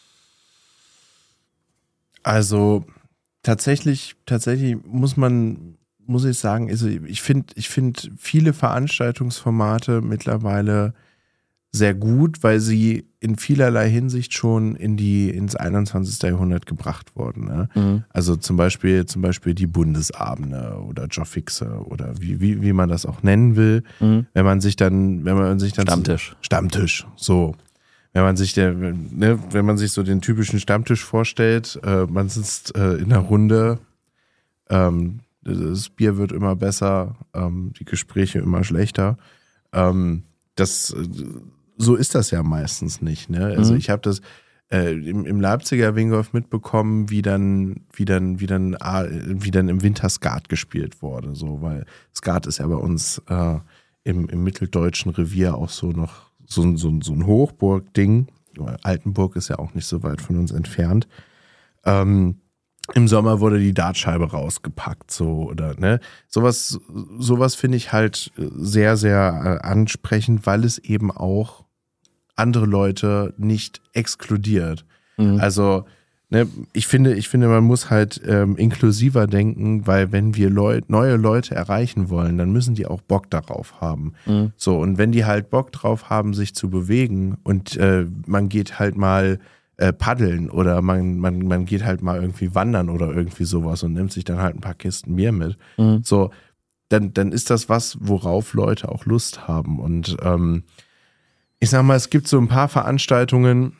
Also tatsächlich, tatsächlich muss man, muss ich sagen, also ich finde, ich finde viele Veranstaltungsformate mittlerweile sehr gut, weil sie in vielerlei Hinsicht schon in die, ins einundzwanzigste Jahrhundert gebracht wurden. Ne? Mhm. Also zum Beispiel, zum Beispiel die Bundesabende oder Jobfixe oder wie, wie, wie man das auch nennen will. Mhm. Wenn man sich dann, wenn man sich dann Stammtisch. Stammtisch, so. Wenn man sich der, ne, wenn man sich so den typischen Stammtisch vorstellt, äh, man sitzt äh, in einer Runde, ähm, das Bier wird immer besser, ähm, die Gespräche immer schlechter. Ähm, das So ist das ja meistens nicht. Ne? Also mhm. ich habe das äh, im, im Leipziger Wingolf mitbekommen, wie dann, wie dann, wie dann, wie dann im Winter Skat gespielt wurde. So, weil Skat ist ja bei uns äh, im, im mitteldeutschen Revier auch so noch so, so, so ein Hochburg-Ding. Altenburg ist ja auch nicht so weit von uns entfernt. Ähm, Im Sommer wurde die Dartscheibe rausgepackt, so oder ne, sowas, sowas finde ich halt sehr, sehr äh, ansprechend, weil es eben auch andere Leute nicht exkludiert. Mhm. Also, ne, ich finde, ich finde, man muss halt ähm, inklusiver denken, weil wenn wir Leu- neue Leute erreichen wollen, dann müssen die auch Bock darauf haben. Mhm. So, und wenn die halt Bock drauf haben, sich zu bewegen und äh, man geht halt mal äh, paddeln oder man, man, man geht halt mal irgendwie wandern oder irgendwie sowas und nimmt sich dann halt ein paar Kisten Bier mit. Mhm. So, dann, dann ist das was, worauf Leute auch Lust haben. Und ähm, ich sag mal, es gibt so ein paar Veranstaltungen,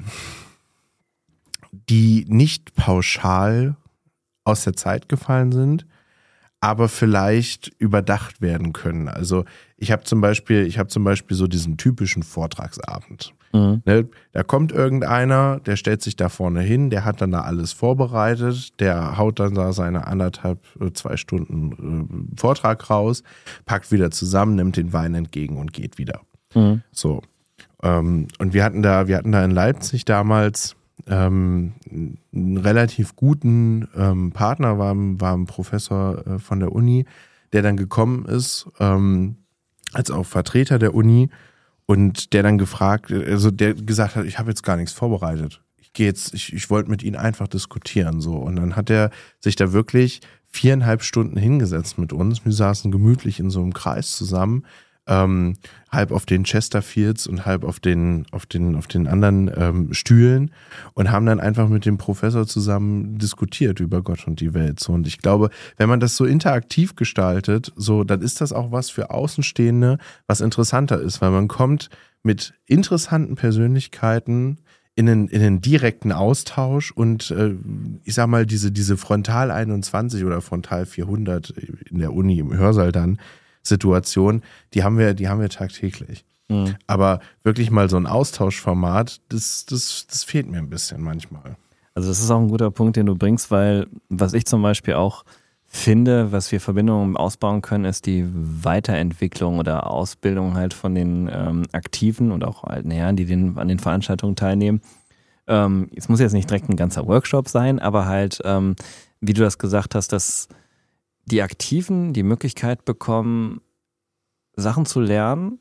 die nicht pauschal aus der Zeit gefallen sind, aber vielleicht überdacht werden können. Also ich habe zum Beispiel, ich habe zum Beispiel so diesen typischen Vortragsabend. Mhm. Ne, da kommt irgendeiner, der stellt sich da vorne hin, der hat dann da alles vorbereitet, der haut dann da seine anderthalb, zwei Stunden äh, Vortrag raus, packt wieder zusammen, nimmt den Wein entgegen und geht wieder. Mhm. So. Ähm, und wir hatten da, wir hatten da in Leipzig damals ähm, einen relativ guten ähm, Partner, war, war ein Professor äh, von der Uni, der dann gekommen ist, ähm, als auch Vertreter der Uni und der dann gefragt, also der gesagt hat, ich habe jetzt gar nichts vorbereitet. Ich gehe jetzt, ich, ich wollte mit Ihnen einfach diskutieren, so. Und dann hat er sich da wirklich viereinhalb Stunden hingesetzt mit uns. Wir saßen gemütlich in so einem Kreis zusammen. Ähm, halb auf den Chesterfields und halb auf den, auf den, auf den anderen ähm, Stühlen und haben dann einfach mit dem Professor zusammen diskutiert über Gott und die Welt. So. Und ich glaube, wenn man das so interaktiv gestaltet, so, dann ist das auch was für Außenstehende, was interessanter ist, weil man kommt mit interessanten Persönlichkeiten in einen, in einen direkten Austausch und äh, ich sag mal, diese, diese Frontal einundzwanzig oder Frontal vierhundert in der Uni im Hörsaal dann, Situation, die haben wir, die haben wir tagtäglich. Mhm. Aber wirklich mal so ein Austauschformat, das, das, das fehlt mir ein bisschen manchmal. Also das ist auch ein guter Punkt, den du bringst, weil was ich zum Beispiel auch finde, was wir Verbindungen ausbauen können, ist die Weiterentwicklung oder Ausbildung halt von den ähm, Aktiven und auch alten Herren, die den, an den Veranstaltungen teilnehmen. Ähm, es muss jetzt nicht direkt ein ganzer Workshop sein, aber halt, ähm, wie du das gesagt hast, dass die Aktiven die Möglichkeit bekommen, Sachen zu lernen,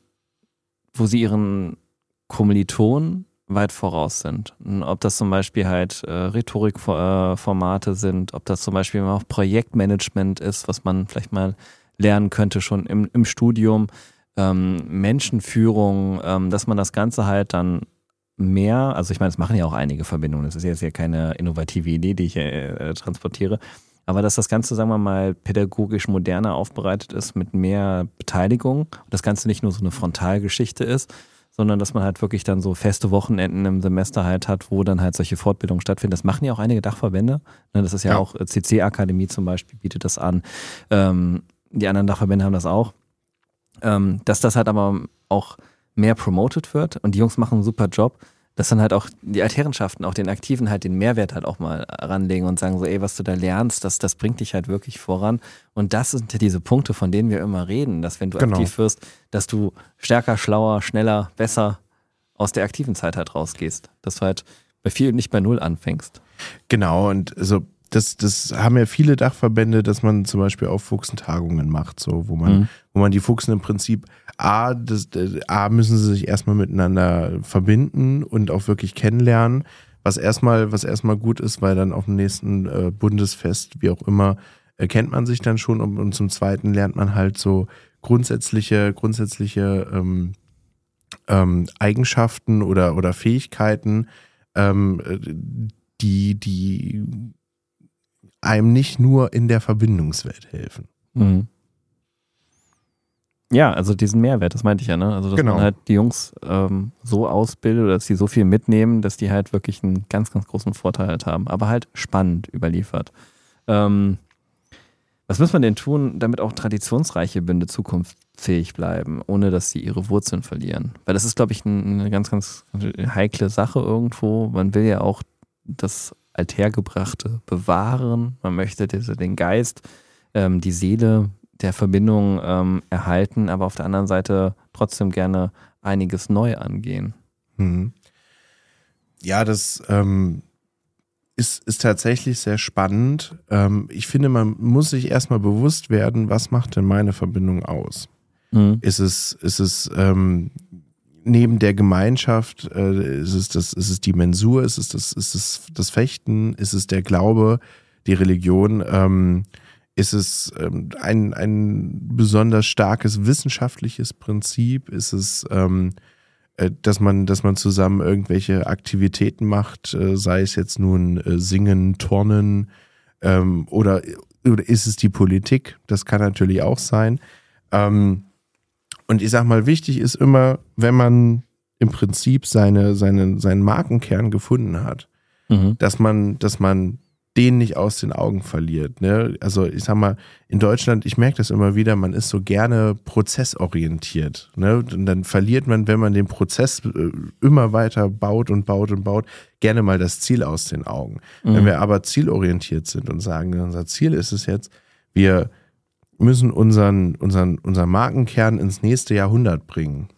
wo sie ihren Kommilitonen weit voraus sind. Und ob das zum Beispiel halt äh, Rhetorikformate sind, ob das zum Beispiel auch Projektmanagement ist, was man vielleicht mal lernen könnte schon im, im Studium, ähm, Menschenführung, ähm, dass man das Ganze halt dann mehr, also ich meine, es machen ja auch einige Verbindungen, das ist jetzt ja keine innovative Idee, die ich äh, transportiere, aber dass das Ganze, sagen wir mal, pädagogisch moderner aufbereitet ist mit mehr Beteiligung und das Ganze nicht nur so eine Frontalgeschichte ist, sondern dass man halt wirklich dann so feste Wochenenden im Semester halt hat, wo dann halt solche Fortbildungen stattfinden. Das machen ja auch einige Dachverbände. Das ist ja, ja. auch C C-Akademie zum Beispiel bietet das an. Ähm, die anderen Dachverbände haben das auch. Ähm, dass das halt aber auch mehr promoted wird und die Jungs machen einen super Job, dass dann halt auch die Altherrenschaften, auch den Aktiven halt den Mehrwert halt auch mal ranlegen und sagen so, ey, was du da lernst, das, das bringt dich halt wirklich voran. Und das sind ja diese Punkte, von denen wir immer reden, dass wenn du genau. aktiv wirst, dass du stärker, schlauer, schneller, besser aus der aktiven Zeit halt rausgehst. Dass du halt bei vielen nicht bei Null anfängst. Genau, und also das, das haben ja viele Dachverbände, dass man zum Beispiel auch Fuchsentagungen macht, so, wo man, mhm. wo man die Fuchsen im Prinzip A, das, A, müssen sie sich erstmal miteinander verbinden und auch wirklich kennenlernen, was erstmal, was erstmal gut ist, weil dann auf dem nächsten äh, Bundesfest, wie auch immer, äh, kennt man sich dann schon und, und zum Zweiten lernt man halt so grundsätzliche, grundsätzliche ähm, ähm, Eigenschaften oder, oder Fähigkeiten, ähm, die, die einem nicht nur in der Verbindungswelt helfen. Mhm. Ja, also diesen Mehrwert, das meinte ich ja, ne? Also, dass genau. man halt die Jungs ähm, so ausbildet oder dass sie so viel mitnehmen, dass die halt wirklich einen ganz, ganz großen Vorteil halt haben. Aber halt spannend überliefert. Ähm, was muss man denn tun, damit auch traditionsreiche Bünde zukunftsfähig bleiben, ohne dass sie ihre Wurzeln verlieren? Weil das ist, glaube ich, eine ganz, ganz heikle Sache irgendwo. Man will ja auch das Althergebrachte bewahren. Man möchte den Geist, ähm, die Seele der Verbindung ähm, erhalten, aber auf der anderen Seite trotzdem gerne einiges neu angehen. Mhm. Ja, das ähm, ist, ist tatsächlich sehr spannend. Ähm, ich finde, man muss sich erstmal bewusst werden, was macht denn meine Verbindung aus? Mhm. Ist es, ist es ähm, neben der Gemeinschaft, äh, ist es das, ist es die Mensur, ist es das, ist es das Fechten, ist es der Glaube, die Religion, ähm, ist es ähm, ein, ein besonders starkes wissenschaftliches Prinzip, ist es ähm, äh, dass man, dass man zusammen irgendwelche Aktivitäten macht, äh, sei es jetzt nun äh, Singen, Turnen ähm, oder, oder ist es die Politik, das kann natürlich auch sein. Ähm, Und ich sag mal, wichtig ist immer, wenn man im Prinzip seine, seine, seinen Markenkern gefunden hat, mhm. dass man, dass man den nicht aus den Augen verliert. Ne? Also ich sag mal, in Deutschland, ich merke das immer wieder, man ist so gerne prozessorientiert. Ne? Und dann verliert man, wenn man den Prozess immer weiter baut und baut und baut, gerne mal das Ziel aus den Augen. Mhm. Wenn wir aber zielorientiert sind und sagen, unser Ziel ist es jetzt, wir müssen unseren, unseren, unseren Markenkern ins nächste Jahrhundert bringen,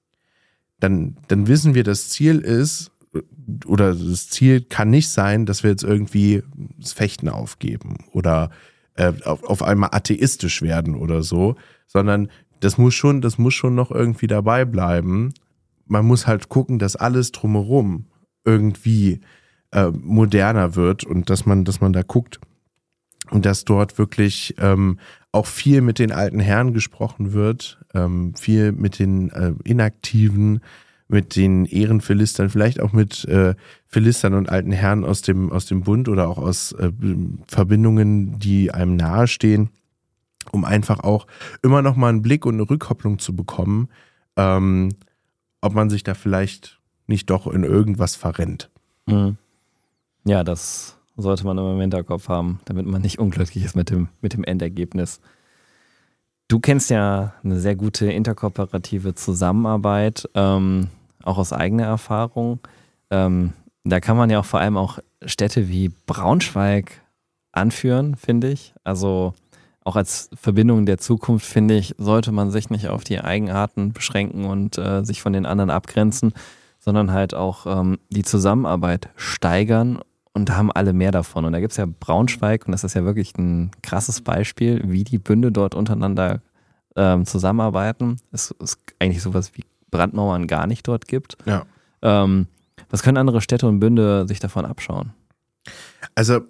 dann, dann wissen wir, das Ziel ist, oder das Ziel kann nicht sein, dass wir jetzt irgendwie das Fechten aufgeben oder äh, auf, auf einmal atheistisch werden oder so, sondern das muss schon, das muss schon noch irgendwie dabei bleiben. Man muss halt gucken, dass alles drumherum irgendwie äh, moderner wird und dass man, dass man da guckt und dass dort wirklich ähm, auch viel mit den alten Herren gesprochen wird, ähm, viel mit den äh, Inaktiven, mit den Ehrenphilistern, vielleicht auch mit äh, Philistern und alten Herren aus dem, aus dem Bund oder auch aus äh, Verbindungen, die einem nahestehen, um einfach auch immer noch mal einen Blick und eine Rückkopplung zu bekommen, ähm, ob man sich da vielleicht nicht doch in irgendwas verrennt. Mhm. Ja, das sollte man immer im Hinterkopf haben, damit man nicht unglücklich ist mit dem, mit dem Endergebnis. Du kennst ja eine sehr gute interkooperative Zusammenarbeit, ähm, auch aus eigener Erfahrung. Ähm, da kann man ja auch vor allem auch Städte wie Braunschweig anführen, finde ich. Also auch als Verbindung der Zukunft, finde ich, sollte man sich nicht auf die Eigenarten beschränken und äh, sich von den anderen abgrenzen, sondern halt auch ähm, die Zusammenarbeit steigern. Und da haben alle mehr davon. Und da gibt es ja Braunschweig, und das ist ja wirklich ein krasses Beispiel, wie die Bünde dort untereinander ähm, zusammenarbeiten. Es ist eigentlich sowas wie Brandmauern gar nicht dort gibt. Ja. Ähm, was können andere Städte und Bünde sich davon abschauen? Also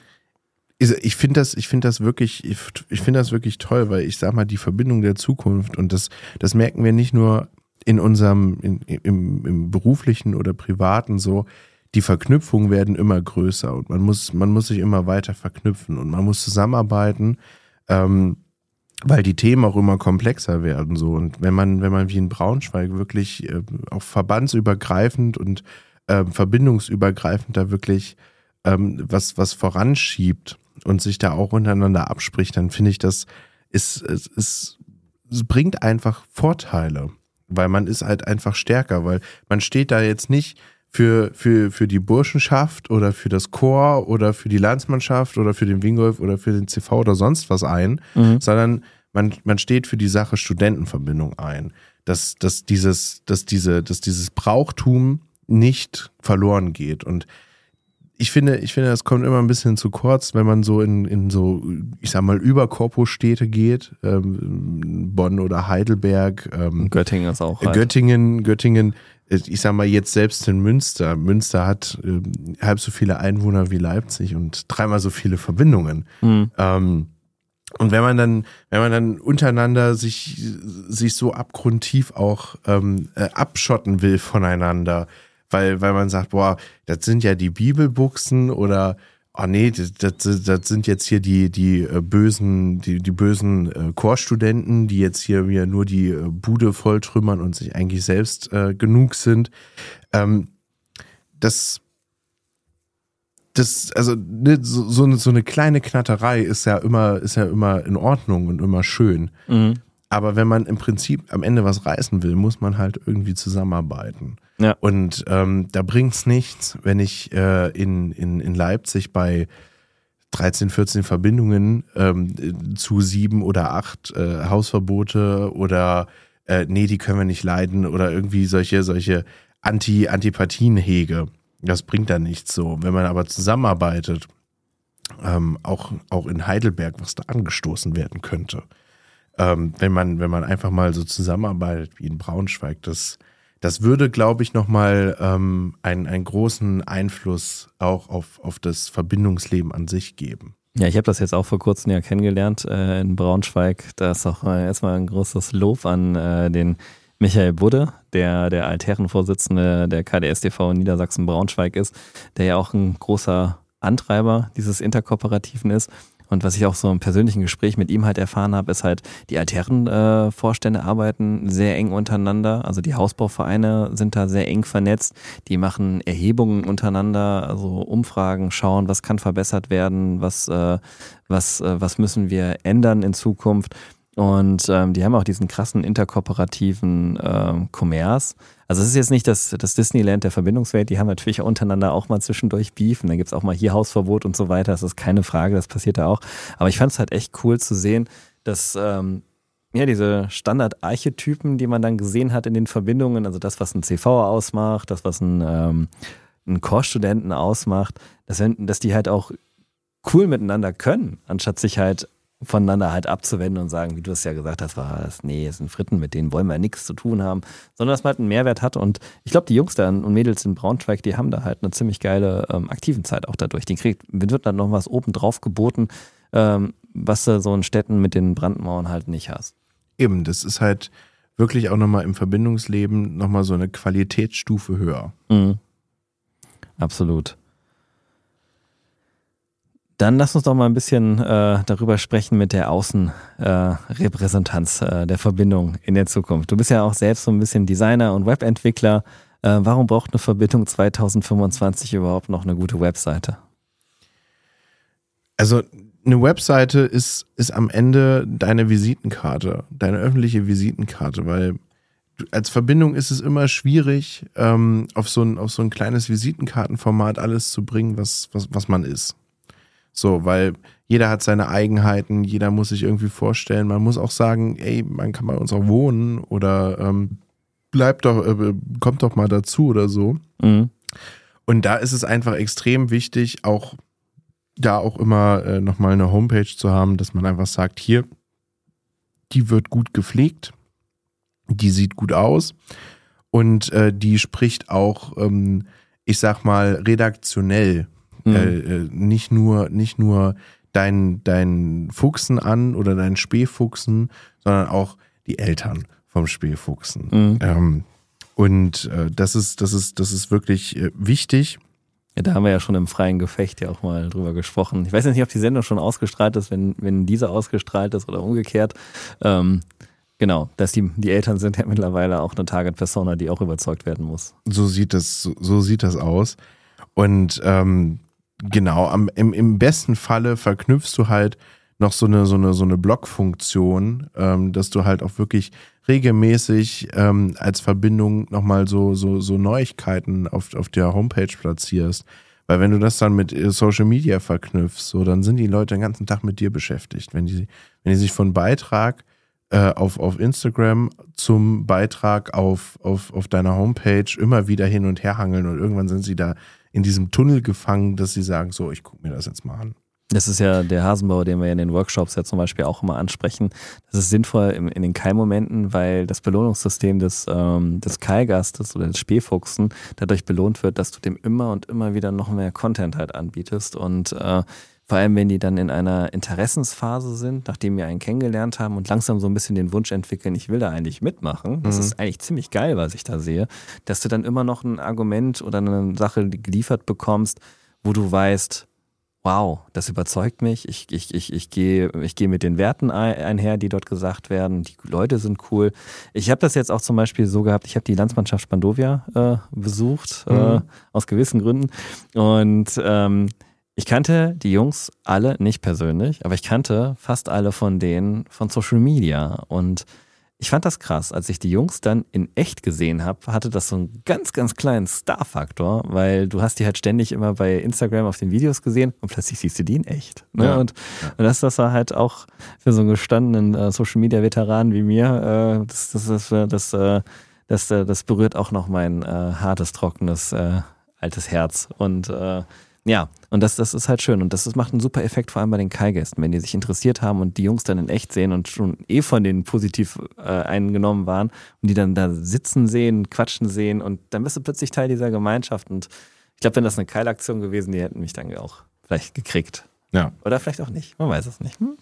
ich finde das, ich finde das wirklich, ich, ich finde das wirklich toll, weil ich sag mal, die Verbindung der Zukunft, und das, das merken wir nicht nur in unserem, in, im, im beruflichen oder privaten so, die Verknüpfungen werden immer größer und man muss, man muss sich immer weiter verknüpfen und man muss zusammenarbeiten. Ähm, weil die Themen auch immer komplexer werden. So. Und wenn man, wenn man wie in Braunschweig wirklich äh, auch verbandsübergreifend und äh, verbindungsübergreifend da wirklich ähm, was, was voranschiebt und sich da auch untereinander abspricht, dann finde ich, das ist, es, ist, es bringt einfach Vorteile, weil man ist halt einfach stärker, weil man steht da jetzt nicht für, für, für die Burschenschaft oder für das Chor oder für die Landsmannschaft oder für den Wingolf oder für den C V oder sonst was ein, mhm. sondern man, man steht für die Sache Studentenverbindung ein. Dass, dass, dieses, dass, diese, dass dieses Brauchtum nicht verloren geht. Und ich finde, ich finde, das kommt immer ein bisschen zu kurz, wenn man so in, in so, ich sag mal, Über-Korpo-Städte geht, ähm, Bonn oder Heidelberg. Ähm, Göttingen ist auch. Halt. Göttingen, Göttingen, ich sag mal jetzt selbst in Münster. Münster hat äh, halb so viele Einwohner wie Leipzig und dreimal so viele Verbindungen. Mhm. Ähm, und wenn man dann, wenn man dann untereinander sich, sich so abgrundtief auch ähm, äh, abschotten will voneinander, weil, weil man sagt, boah, das sind ja die Bibelbuchsen oder oh nee, das, das, das sind jetzt hier die, die äh, bösen, die, die bösen äh, Chorstudenten, die jetzt hier mir nur die äh, Bude volltrümmern und sich eigentlich selbst äh, genug sind. Ähm, das, das, also ne, so, so, eine, so eine kleine Knatterei ist ja immer, ist ja immer in Ordnung und immer schön. Mhm. Aber wenn man im Prinzip am Ende was reißen will, muss man halt irgendwie zusammenarbeiten. Ja. Und ähm, da bringt's nichts, wenn ich äh, in, in, in Leipzig bei dreizehn, vierzehn Verbindungen ähm, zu sieben oder acht äh, Hausverbote oder äh, nee, die können wir nicht leiden oder irgendwie solche, solche Anti, Antipathien hege. Das bringt da nichts so. Wenn man aber zusammenarbeitet, ähm, auch, auch in Heidelberg, was da angestoßen werden könnte, ähm, wenn man, wenn man einfach mal so zusammenarbeitet wie in Braunschweig, das Das würde, glaube ich, nochmal ähm, einen, einen großen Einfluss auch auf, auf das Verbindungsleben an sich geben. Ja, ich habe das jetzt auch vor kurzem ja kennengelernt äh, in Braunschweig. Da ist auch äh, erstmal ein großes Lob an äh, den Michael Budde, der der Altherrenvorsitzende der K D S T V in Niedersachsen-Braunschweig ist, der ja auch ein großer Antreiber dieses Interkooperativen ist. Und was ich auch so im persönlichen Gespräch mit ihm halt erfahren habe, ist halt, die Altherrenvorstände äh, arbeiten sehr eng untereinander. Also die Hausbauvereine sind da sehr eng vernetzt. Die machen Erhebungen untereinander, also Umfragen, schauen, was kann verbessert werden, was, äh, was, äh, was müssen wir ändern in Zukunft. Und ähm, die haben auch diesen krassen interkooperativen ähm, Kommerz. Also es ist jetzt nicht das, das Disneyland der Verbindungswelt, die haben natürlich auch untereinander auch mal zwischendurch Beef und dann gibt es auch mal hier Hausverbot und so weiter, das ist keine Frage, das passiert da auch. Aber ich fand es halt echt cool zu sehen, dass ähm, ja diese Standard-Archetypen, die man dann gesehen hat in den Verbindungen, also das, was ein C V ausmacht, das, was ein, ähm, ein Chorstudenten ausmacht, dass, dass die halt auch cool miteinander können, anstatt sich halt voneinander halt abzuwenden und sagen, wie du es ja gesagt hast, war das, nee, es sind Fritten, mit denen wollen wir nichts zu tun haben, sondern dass man halt einen Mehrwert hat und ich glaube, die Jungs da und Mädels in Braunschweig, die haben da halt eine ziemlich geile ähm, aktiven Zeit auch dadurch. Die kriegt, wird dann noch was oben drauf geboten, ähm, was du so in Städten mit den Brandmauern halt nicht hast. Eben, das ist halt wirklich auch nochmal im Verbindungsleben nochmal so eine Qualitätsstufe höher. Mhm. Absolut. Dann lass uns doch mal ein bisschen äh, darüber sprechen mit der Außenrepräsentanz äh, äh, der Verbindung in der Zukunft. Du bist ja auch selbst so ein bisschen Designer und Webentwickler. Äh, warum braucht eine Verbindung zwanzig fünfundzwanzig überhaupt noch eine gute Webseite? Also eine Webseite ist, ist am Ende deine Visitenkarte, deine öffentliche Visitenkarte, weil du, als Verbindung ist es immer schwierig, ähm, auf, so ein, auf so ein kleines Visitenkartenformat alles zu bringen, was, was, was man ist. So, weil jeder hat seine Eigenheiten, jeder muss sich irgendwie vorstellen, man muss auch sagen, ey, man kann bei uns auch wohnen oder ähm, bleibt doch, äh, kommt doch mal dazu oder so. Mhm. Und da ist es einfach extrem wichtig, auch da auch immer äh, nochmal eine Homepage zu haben, dass man einfach sagt, hier, die wird gut gepflegt, die sieht gut aus und äh, die spricht auch, ähm, ich sag mal, redaktionell Mhm. Äh, nicht nur, nicht nur dein, dein Fuchsen an oder dein Spähfuchsen, sondern auch die Eltern vom Spähfuchsen. Mhm. Ähm, und äh, das ist, das ist, das ist wirklich äh, wichtig. Ja, da haben wir ja schon im freien Gefecht ja auch mal drüber gesprochen. Ich weiß nicht, ob die Sendung schon ausgestrahlt ist, wenn, wenn diese ausgestrahlt ist oder umgekehrt. Ähm, genau, dass die, die Eltern sind ja mittlerweile auch eine Target-Persona, die auch überzeugt werden muss. So sieht das, so, so sieht das aus. Und ähm, genau, am, im, im besten Falle verknüpfst du halt noch so eine, so eine, so eine Blog-Funktion, ähm, dass du halt auch wirklich regelmäßig ähm, als Verbindung nochmal so, so, so Neuigkeiten auf, auf der Homepage platzierst. Weil wenn du das dann mit Social Media verknüpfst, so, dann sind die Leute den ganzen Tag mit dir beschäftigt. Wenn die, wenn die sich von Beitrag äh, auf, auf Instagram zum Beitrag auf, auf, auf deiner Homepage immer wieder hin und her hangeln und irgendwann sind sie da in diesem Tunnel gefangen, dass sie sagen, so, ich gucke mir das jetzt mal an. Das ist ja der Hasenbau, den wir in den Workshops ja zum Beispiel auch immer ansprechen. Das ist sinnvoll in, in den Keilmomenten, weil das Belohnungssystem des, ähm, des Keilgastes oder des Spähfuchsen dadurch belohnt wird, dass du dem immer und immer wieder noch mehr Content halt anbietest. Und äh, vor allem, wenn die dann in einer Interessensphase sind, nachdem wir einen kennengelernt haben und langsam so ein bisschen den Wunsch entwickeln, ich will da eigentlich mitmachen. Das mhm. ist eigentlich ziemlich geil, was ich da sehe, dass du dann immer noch ein Argument oder eine Sache geliefert bekommst, wo du weißt, wow, das überzeugt mich. Ich, ich, ich, ich gehe ich gehe mit den Werten einher, die dort gesagt werden. Die Leute sind cool. Ich habe das jetzt auch zum Beispiel so gehabt, ich habe die Landsmannschaft Spandovia äh, besucht, mhm. äh, aus gewissen Gründen. Und ähm, ich kannte die Jungs alle nicht persönlich, aber ich kannte fast alle von denen von Social Media. Und ich fand das krass. Als ich die Jungs dann in echt gesehen habe, hatte das so einen ganz, ganz kleinen Star-Faktor, weil du hast die halt ständig immer bei Instagram auf den Videos gesehen und plötzlich siehst du die in echt. Ne? Ja. Und, und das, das war halt auch für so einen gestandenen äh, Social-Media-Veteran wie mir, äh, das, das, das, das, äh, das, äh, das berührt auch noch mein äh, hartes, trockenes, äh, altes Herz. Und äh, ja, und das, das ist halt schön und das, das macht einen super Effekt, vor allem bei den Kai-Gästen, wenn die sich interessiert haben und die Jungs dann in echt sehen und schon eh von denen positiv äh, eingenommen waren und die dann da sitzen sehen, quatschen sehen und dann bist du plötzlich Teil dieser Gemeinschaft und ich glaube, wenn das eine Kai-Aktion gewesen, die hätten mich dann auch vielleicht gekriegt. Ja. Oder vielleicht auch nicht, man weiß es nicht. Hm?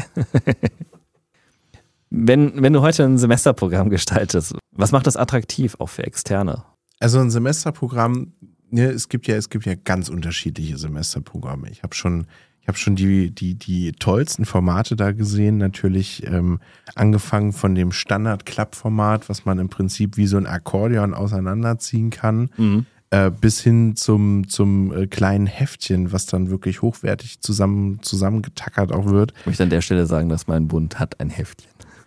wenn, wenn du heute ein Semesterprogramm gestaltest, was macht das attraktiv auch für Externe? Also ein Semesterprogramm, ja, es gibt ja, es gibt ja ganz unterschiedliche Semesterprogramme. Ich habe schon, ich habe schon die, die, die tollsten Formate da gesehen. Natürlich ähm, angefangen von dem Standard-Klappformat, was man im Prinzip wie so ein Akkordeon auseinanderziehen kann, mhm. äh, bis hin zum, zum äh, kleinen Heftchen, was dann wirklich hochwertig zusammen, zusammengetackert auch wird. Ich möchte an der Stelle sagen, dass mein Bund hat ein Heftchen.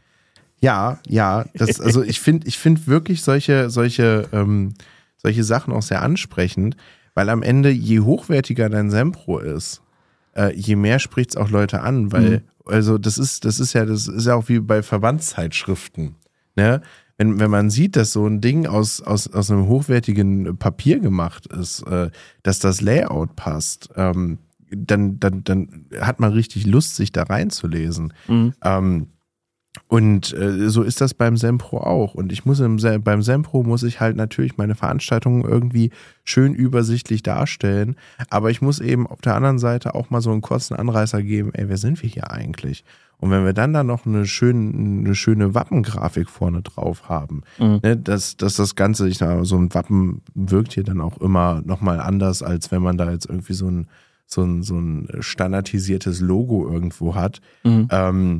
Ja, ja. Das, also ich finde, ich finde wirklich solche, solche ähm, solche Sachen auch sehr ansprechend, weil am Ende, je hochwertiger dein Sempro ist, äh, je mehr spricht es auch Leute an, weil, mhm. also das ist, das ist ja, das ist ja auch wie bei Verbandszeitschriften, ne? Wenn, wenn man sieht, dass so ein Ding aus, aus, aus einem hochwertigen Papier gemacht ist, äh, dass das Layout passt, ähm, dann, dann, dann hat man richtig Lust, sich da reinzulesen. Mhm. Ähm, Und äh, so ist das beim Sempro auch. Und ich muss im, beim Sempro muss ich halt natürlich meine Veranstaltungen irgendwie schön übersichtlich darstellen. Aber ich muss eben auf der anderen Seite auch mal so einen kurzen Anreißer geben, ey, wer sind wir hier eigentlich? Und wenn wir dann da noch eine schöne, eine schöne Wappengrafik vorne drauf haben, mhm. ne, dass, dass das Ganze, ich sag, so ein Wappen wirkt hier dann auch immer nochmal anders, als wenn man da jetzt irgendwie so ein, so ein, so ein standardisiertes Logo irgendwo hat. Mhm. Ähm,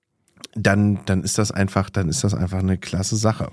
Dann, dann ist das einfach, dann ist das einfach eine klasse Sache.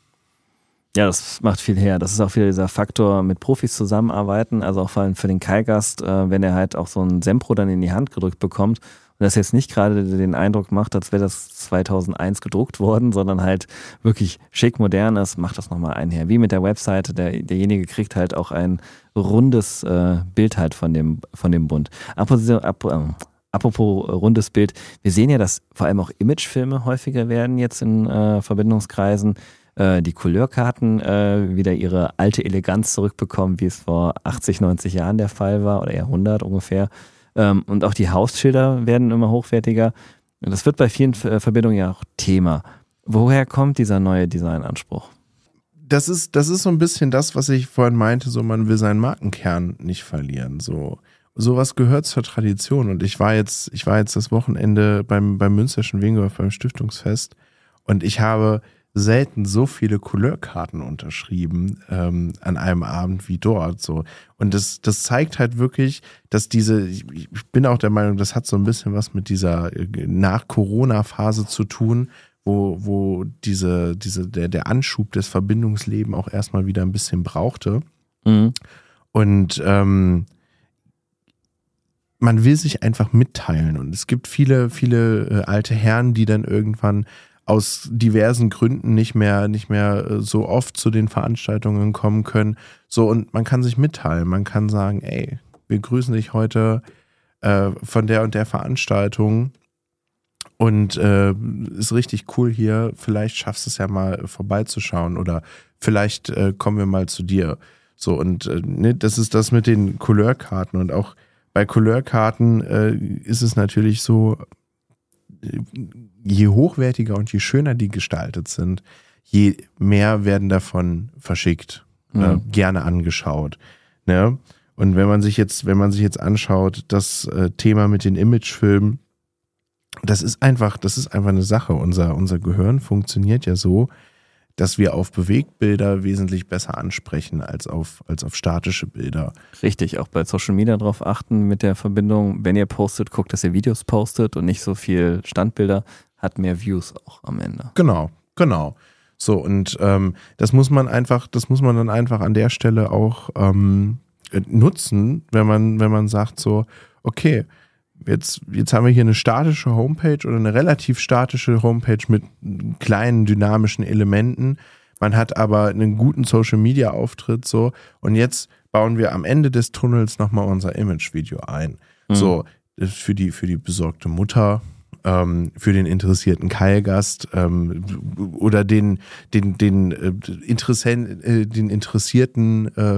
Ja, das macht viel her. Das ist auch wieder dieser Faktor mit Profis zusammenarbeiten, also auch vor allem für den Kai-Gast, äh, wenn er halt auch so ein Sempro dann in die Hand gedrückt bekommt und das jetzt nicht gerade den Eindruck macht, als wäre das zweitausendeins gedruckt worden, sondern halt wirklich schick modern ist, macht das nochmal einher. Wie mit der Webseite, der, derjenige kriegt halt auch ein rundes äh, Bild halt von dem, von dem Bund. Apropos, apropos Apropos rundes Bild, wir sehen ja, dass vor allem auch Imagefilme häufiger werden jetzt in äh, Verbindungskreisen, äh, die Couleurkarten äh, wieder ihre alte Eleganz zurückbekommen, wie es vor achtzig, neunzig Jahren der Fall war oder eher hundert ungefähr. Ähm, und auch die Hausschilder werden immer hochwertiger. Das wird bei vielen äh, Verbindungen ja auch Thema. Woher kommt dieser neue Designanspruch? Das ist, das ist so ein bisschen das, was ich vorhin meinte, so man will seinen Markenkern nicht verlieren, so. Sowas gehört zur Tradition und ich war jetzt, ich war jetzt das Wochenende beim, beim Münsterschen Wingolf beim Stiftungsfest und ich habe selten so viele Couleurkarten unterschrieben ähm, an einem Abend wie dort. So. Und das, das zeigt halt wirklich, dass diese, ich bin auch der Meinung, das hat so ein bisschen was mit dieser Nach-Corona-Phase zu tun, wo, wo diese, diese, der, der Anschub des Verbindungslebens auch erstmal wieder ein bisschen brauchte. Mhm. Und ähm, man will sich einfach mitteilen. Und es gibt viele, viele äh, alte Herren, die dann irgendwann aus diversen Gründen nicht mehr, nicht mehr so oft zu den Veranstaltungen kommen können. So, und man kann sich mitteilen. Man kann sagen, ey, wir grüßen dich heute äh, von der und der Veranstaltung und äh, ist richtig cool hier. Vielleicht schaffst du es ja mal vorbeizuschauen oder vielleicht äh, kommen wir mal zu dir. So, und äh, ne, das ist das mit den Couleurkarten. Und auch bei Couleurkarten äh, ist es natürlich so, je hochwertiger und je schöner die gestaltet sind, je mehr werden davon verschickt, mhm. äh, gerne angeschaut. Ne? Und wenn man sich jetzt, wenn man sich jetzt anschaut, das äh, Thema mit den Imagefilmen, das ist einfach, das ist einfach eine Sache. Unser, unser Gehirn funktioniert ja so, dass wir auf Bewegtbilder wesentlich besser ansprechen als auf, als auf statische Bilder. Richtig, auch bei Social Media drauf achten mit der Verbindung, wenn ihr postet, guckt, dass ihr Videos postet und nicht so viel Standbilder, hat mehr Views auch am Ende. Genau, genau. So, und ähm, das muss man einfach, das muss man dann einfach an der Stelle auch ähm, nutzen, wenn man, wenn man sagt so, okay, Jetzt, jetzt haben wir hier eine statische Homepage oder eine relativ statische Homepage mit kleinen dynamischen Elementen. Man hat aber einen guten Social-Media-Auftritt so und jetzt bauen wir am Ende des Tunnels nochmal unser Image-Video ein. Mhm. So, für die, für die besorgte Mutter, ähm, für den interessierten Keilgast ähm, oder den, den, den, äh, Interessent, äh, den interessierten äh,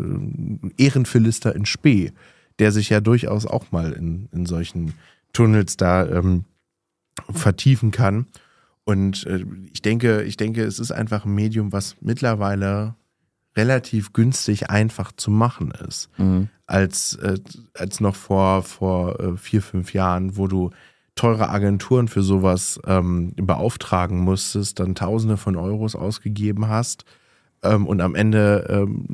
äh, Ehrenphilister in Spee, der sich ja durchaus auch mal in, in solchen Tunnels da ähm, vertiefen kann. Und äh, ich denke, ich denke, es ist einfach ein Medium, was mittlerweile relativ günstig einfach zu machen ist. Mhm. Als, äh, als noch vor, vor äh, vier, fünf Jahren, wo du teure Agenturen für sowas ähm, beauftragen musstest, dann Tausende von Euros ausgegeben hast, und am Ende ähm,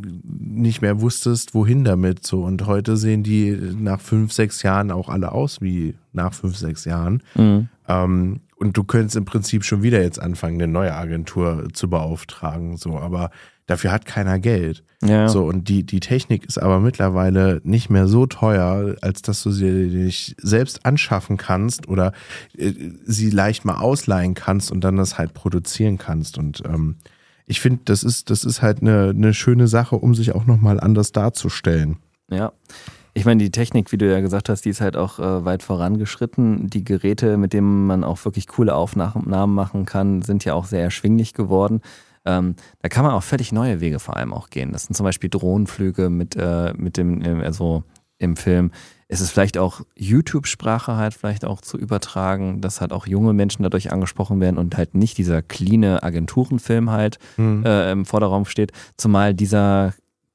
nicht mehr wusstest, wohin damit. So. Und heute sehen die nach fünf, sechs Jahren auch alle aus wie nach fünf, sechs Jahren. Mhm. Ähm, und du könntest im Prinzip schon wieder jetzt anfangen, eine neue Agentur zu beauftragen. So. Aber dafür hat keiner Geld. Ja. So. Und die, die Technik ist aber mittlerweile nicht mehr so teuer, als dass du sie nicht selbst anschaffen kannst oder äh, sie leicht mal ausleihen kannst und dann das halt produzieren kannst. Und ähm, ich finde, das ist, das ist halt eine, eine schöne Sache, um sich auch nochmal anders darzustellen. Ja, ich meine, die Technik, wie du ja gesagt hast, die ist halt auch äh, weit vorangeschritten. Die Geräte, mit denen man auch wirklich coole Aufnahmen machen kann, sind ja auch sehr erschwinglich geworden. Ähm, da kann man auch völlig neue Wege vor allem auch gehen. Das sind zum Beispiel Drohnenflüge mit, äh, mit dem, also im Film. Es ist vielleicht auch YouTube-Sprache halt vielleicht auch zu übertragen, dass halt auch junge Menschen dadurch angesprochen werden und halt nicht dieser cleane Agenturenfilm halt mhm. äh, im Vorderraum steht. Zumal dieser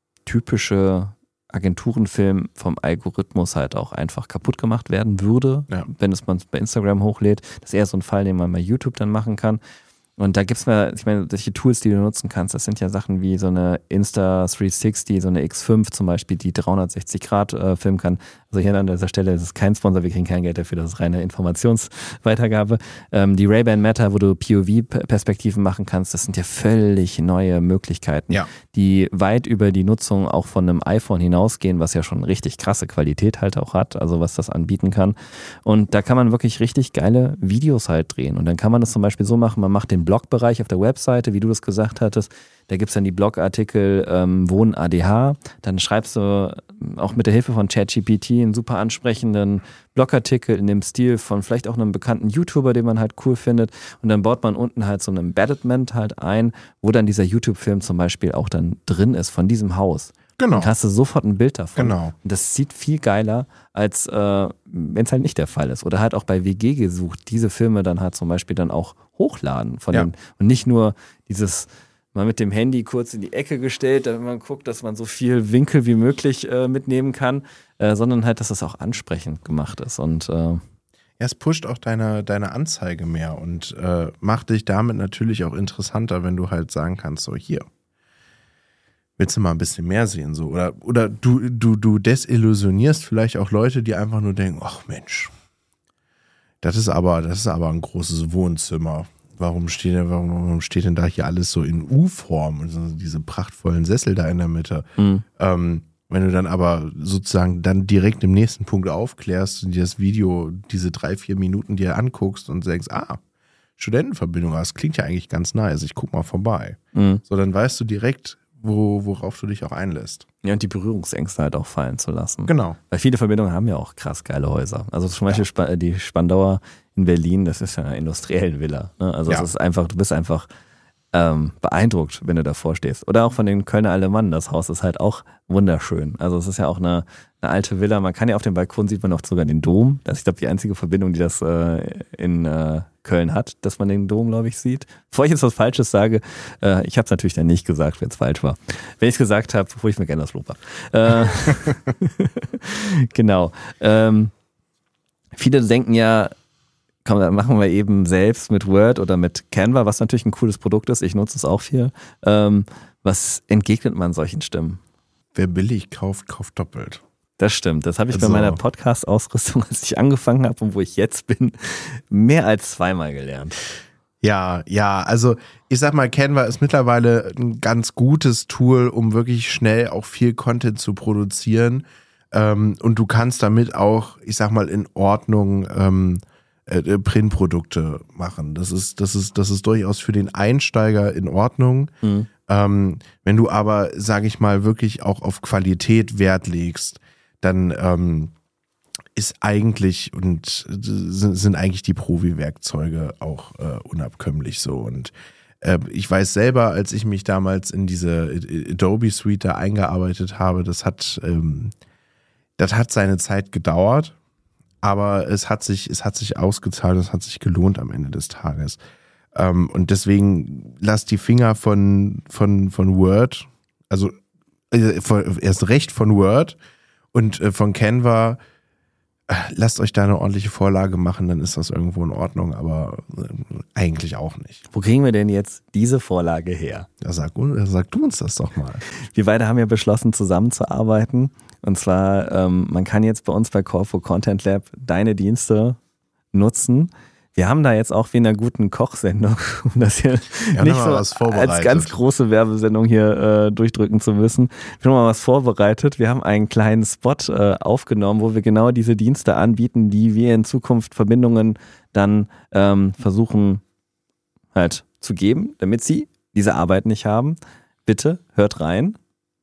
typische Agenturenfilm vom Algorithmus halt auch einfach kaputt gemacht werden würde, ja. wenn es man bei Instagram hochlädt. Das ist eher so ein Fall, den man bei YouTube dann machen kann. Und da gibt's mal, ich meine, solche Tools, die du nutzen kannst, das sind ja Sachen wie so eine Insta dreihundertsechzig, so eine X fünf zum Beispiel, die dreihundertsechzig Grad äh, filmen kann. Also hier an dieser Stelle ist es kein Sponsor, wir kriegen kein Geld dafür, das ist reine Informationsweitergabe. Ähm, die Ray-Ban Meta, wo du P O V-Perspektiven machen kannst, das sind ja völlig neue Möglichkeiten, ja. die weit über die Nutzung auch von einem iPhone hinausgehen, was ja schon richtig krasse Qualität halt auch hat, also was das anbieten kann. Und da kann man wirklich richtig geile Videos halt drehen. Und dann kann man das zum Beispiel so machen, man macht den Blogbereich auf der Webseite, wie du das gesagt hattest, da gibt es dann die Blogartikel ähm, Wohnen A D H, dann schreibst du auch mit der Hilfe von ChatGPT einen super ansprechenden Blogartikel in dem Stil von vielleicht auch einem bekannten YouTuber, den man halt cool findet, und dann baut man unten halt so ein Embedment halt ein, wo dann dieser YouTube-Film zum Beispiel auch dann drin ist von diesem Haus. Genau. Dann hast du sofort ein Bild davon. Genau. Und das sieht viel geiler, als äh, wenn es halt nicht der Fall ist. Oder halt auch bei W G gesucht, diese Filme dann halt zum Beispiel dann auch hochladen von ja. den, und nicht nur dieses mal mit dem Handy kurz in die Ecke gestellt, damit man guckt, dass man so viel Winkel wie möglich äh, mitnehmen kann, äh, sondern halt, dass das auch ansprechend gemacht ist. Und äh, Ja, es pusht auch deine, deine Anzeige mehr und äh, macht dich damit natürlich auch interessanter, wenn du halt sagen kannst, so hier, willst du mal ein bisschen mehr sehen, so. Oder, oder du, du, du desillusionierst vielleicht auch Leute, die einfach nur denken, ach Mensch, das ist aber, das ist aber ein großes Wohnzimmer. Warum steht, denn, warum, warum steht denn da hier alles so in U-Form? Also diese prachtvollen Sessel da in der Mitte. Mhm. Ähm, wenn du dann aber sozusagen dann direkt im nächsten Punkt aufklärst und dir das Video, diese drei, vier Minuten dir anguckst und denkst, ah, Studentenverbindung, das klingt ja eigentlich ganz nice, ich guck mal vorbei. Mhm. So, dann weißt du direkt, wo, worauf du dich auch einlässt. Ja, und die Berührungsängste halt auch fallen zu lassen. Genau. Weil viele Verbindungen haben ja auch krass geile Häuser. Also zum Beispiel ja. die Spandauer in Berlin, das ist ja eine industrielle Villa. Ne? Also es ja. ist einfach, du bist einfach ähm, beeindruckt, wenn du davor stehst. Oder auch von den Kölner Alemannen, das Haus ist halt auch wunderschön. Also es ist ja auch eine, eine alte Villa. Man kann ja auf dem Balkon, sieht man auch sogar den Dom. Das ist, ich glaube, die einzige Verbindung, die das äh, in äh, Köln hat, dass man den Dom, glaube ich, sieht. Bevor ich jetzt was Falsches sage, äh, ich habe es natürlich dann nicht gesagt, wenn es falsch war. Wenn ich es gesagt habe, hole ich mir gerne das Lob ab. Äh, genau. Ähm, viele denken ja, komm, dann machen wir eben selbst mit Word oder mit Canva, was natürlich ein cooles Produkt ist. Ich nutze es auch viel. Ähm, was entgegnet man solchen Stimmen? Wer billig kauft, kauft doppelt. Das stimmt. Das habe ich also. bei meiner Podcast-Ausrüstung, als ich angefangen habe und wo ich jetzt bin, mehr als zweimal gelernt. Ja, ja, also ich sag mal, Canva ist mittlerweile ein ganz gutes Tool, um wirklich schnell auch viel Content zu produzieren. Ähm, und du kannst damit auch, ich sag mal, in Ordnung ähm, äh, Printprodukte machen. Das ist, das ist, das ist durchaus für den Einsteiger in Ordnung. Mhm. Ähm, wenn du aber, sage ich mal, wirklich auch auf Qualität Wert legst, dann ähm, ist eigentlich und sind, sind eigentlich die Profi-Werkzeuge auch äh, unabkömmlich so. Und äh, ich weiß selber, als ich mich damals in diese Adobe Suite da eingearbeitet habe, das hat, ähm, das hat seine Zeit gedauert, aber es hat sich, es hat sich ausgezahlt, es hat sich gelohnt am Ende des Tages. Ähm, und deswegen lasst die Finger von, von, von Word, also äh, erst recht von Word und äh, von Canva, äh, lasst euch da eine ordentliche Vorlage machen, dann ist das irgendwo in Ordnung, aber äh, eigentlich auch nicht. Wo kriegen wir denn jetzt diese Vorlage her? Ja, sag, sag du uns das doch mal. Wir beide haben ja beschlossen, zusammenzuarbeiten. Und zwar, ähm, man kann jetzt bei uns bei Corpo Content Lab deine Dienste nutzen. Wir haben da jetzt auch wie in einer guten Kochsendung, um das hier nicht so als ganz große Werbesendung hier äh, durchdrücken zu müssen. Wir haben mal was vorbereitet. Wir haben einen kleinen Spot äh, aufgenommen, wo wir genau diese Dienste anbieten, die wir in Zukunft Verbindungen dann ähm, versuchen halt zu geben, damit sie diese Arbeit nicht haben. Bitte hört rein.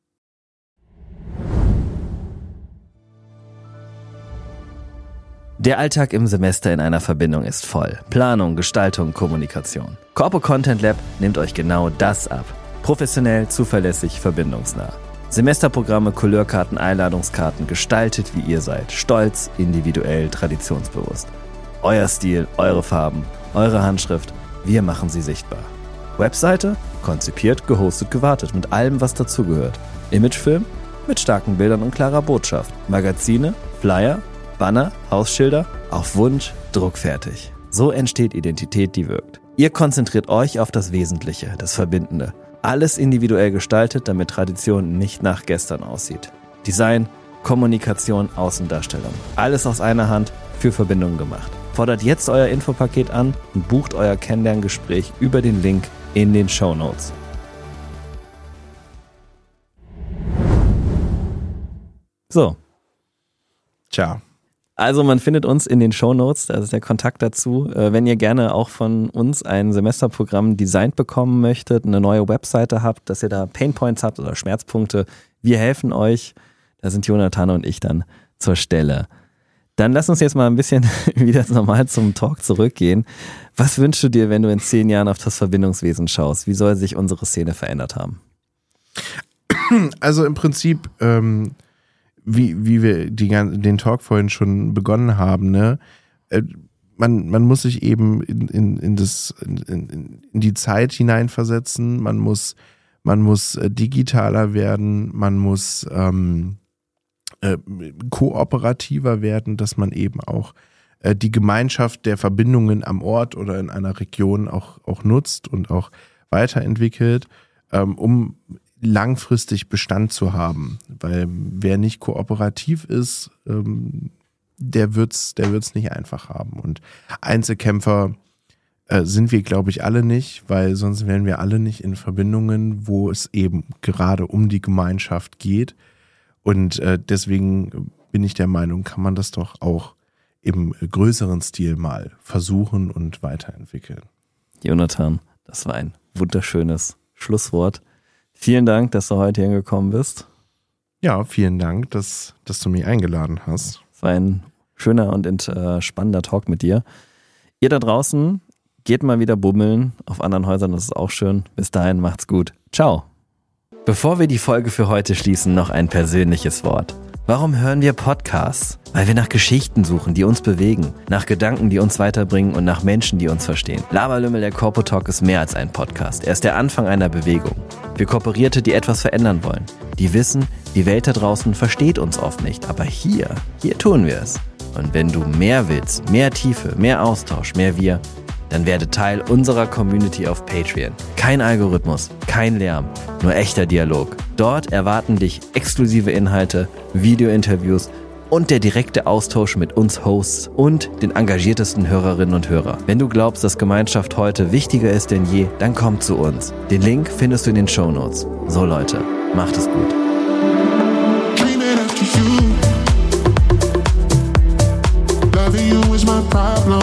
Der Alltag im Semester in einer Verbindung ist voll. Planung, Gestaltung, Kommunikation. Corpo Content Lab nimmt euch genau das ab. Professionell, zuverlässig, verbindungsnah. Semesterprogramme, Couleurkarten, Einladungskarten, gestaltet wie ihr seid. Stolz, individuell, traditionsbewusst. Euer Stil, eure Farben, eure Handschrift. Wir machen sie sichtbar. Webseite? Konzipiert, gehostet, gewartet. Mit allem, was dazugehört. Imagefilm? Mit starken Bildern und klarer Botschaft. Magazine? Flyer? Banner, Hausschilder, auf Wunsch, druckfertig. So entsteht Identität, die wirkt. Ihr konzentriert euch auf das Wesentliche, das Verbindende. Alles individuell gestaltet, damit Tradition nicht nach gestern aussieht. Design, Kommunikation, Außendarstellung. Alles aus einer Hand, für Verbindungen gemacht. Fordert jetzt euer Infopaket an und bucht euer Kennenlerngespräch über den Link in den Shownotes. So. Tja. Also man findet uns in den Shownotes, da ist der Kontakt dazu. Wenn ihr gerne auch von uns ein Semesterprogramm designt bekommen möchtet, eine neue Webseite habt, dass ihr da Painpoints habt oder Schmerzpunkte, wir helfen euch. Da sind Jonathan und ich dann zur Stelle. Dann lass uns jetzt mal ein bisschen wieder normal zum Talk zurückgehen. Was wünschst du dir, wenn du in zehn Jahren auf das Verbindungswesen schaust? Wie soll sich unsere Szene verändert haben? Also im Prinzip... Ähm Wie, wie wir die, den Talk vorhin schon begonnen haben, ne? Man, man muss sich eben in, in, in, das, in, in die Zeit hineinversetzen, man muss, man muss digitaler werden, man muss ähm, äh, kooperativer werden, dass man eben auch äh, die Gemeinschaft der Verbindungen am Ort oder in einer Region auch, auch nutzt und auch weiterentwickelt, ähm, um langfristig Bestand zu haben. Weil wer nicht kooperativ ist, ähm, der wird's, der wird's nicht einfach haben. Und Einzelkämpfer äh, sind wir, glaube ich, alle nicht, weil sonst wären wir alle nicht in Verbindungen, wo es eben gerade um die Gemeinschaft geht. Und äh, deswegen bin ich der Meinung, kann man das doch auch im größeren Stil mal versuchen und weiterentwickeln. Jonathan, das war ein wunderschönes Schlusswort. Vielen Dank, dass du heute hingekommen bist. Ja, vielen Dank, dass, dass du mich eingeladen hast. Es war ein schöner und äh, spannender Talk mit dir. Ihr da draußen, geht mal wieder bummeln. Auf anderen Häusern, das ist auch schön. Bis dahin, macht's gut. Ciao. Bevor wir die Folge für heute schließen, noch ein persönliches Wort. Warum hören wir Podcasts? Weil wir nach Geschichten suchen, die uns bewegen, nach Gedanken, die uns weiterbringen und nach Menschen, die uns verstehen. Laberlümmel, der Corpo Talk ist mehr als ein Podcast. Er ist der Anfang einer Bewegung. Für Kooperierte, die etwas verändern wollen. Die wissen, die Welt da draußen versteht uns oft nicht. Aber hier, hier tun wir es. Und wenn du mehr willst, mehr Tiefe, mehr Austausch, mehr Wir, dann werde Teil unserer Community auf Patreon. Kein Algorithmus, kein Lärm, nur echter Dialog. Dort erwarten dich exklusive Inhalte, Videointerviews und der direkte Austausch mit uns Hosts und den engagiertesten Hörerinnen und Hörern. Wenn du glaubst, dass Gemeinschaft heute wichtiger ist denn je, dann komm zu uns. Den Link findest du in den Shownotes. So Leute, macht es gut. Loving you is my problem.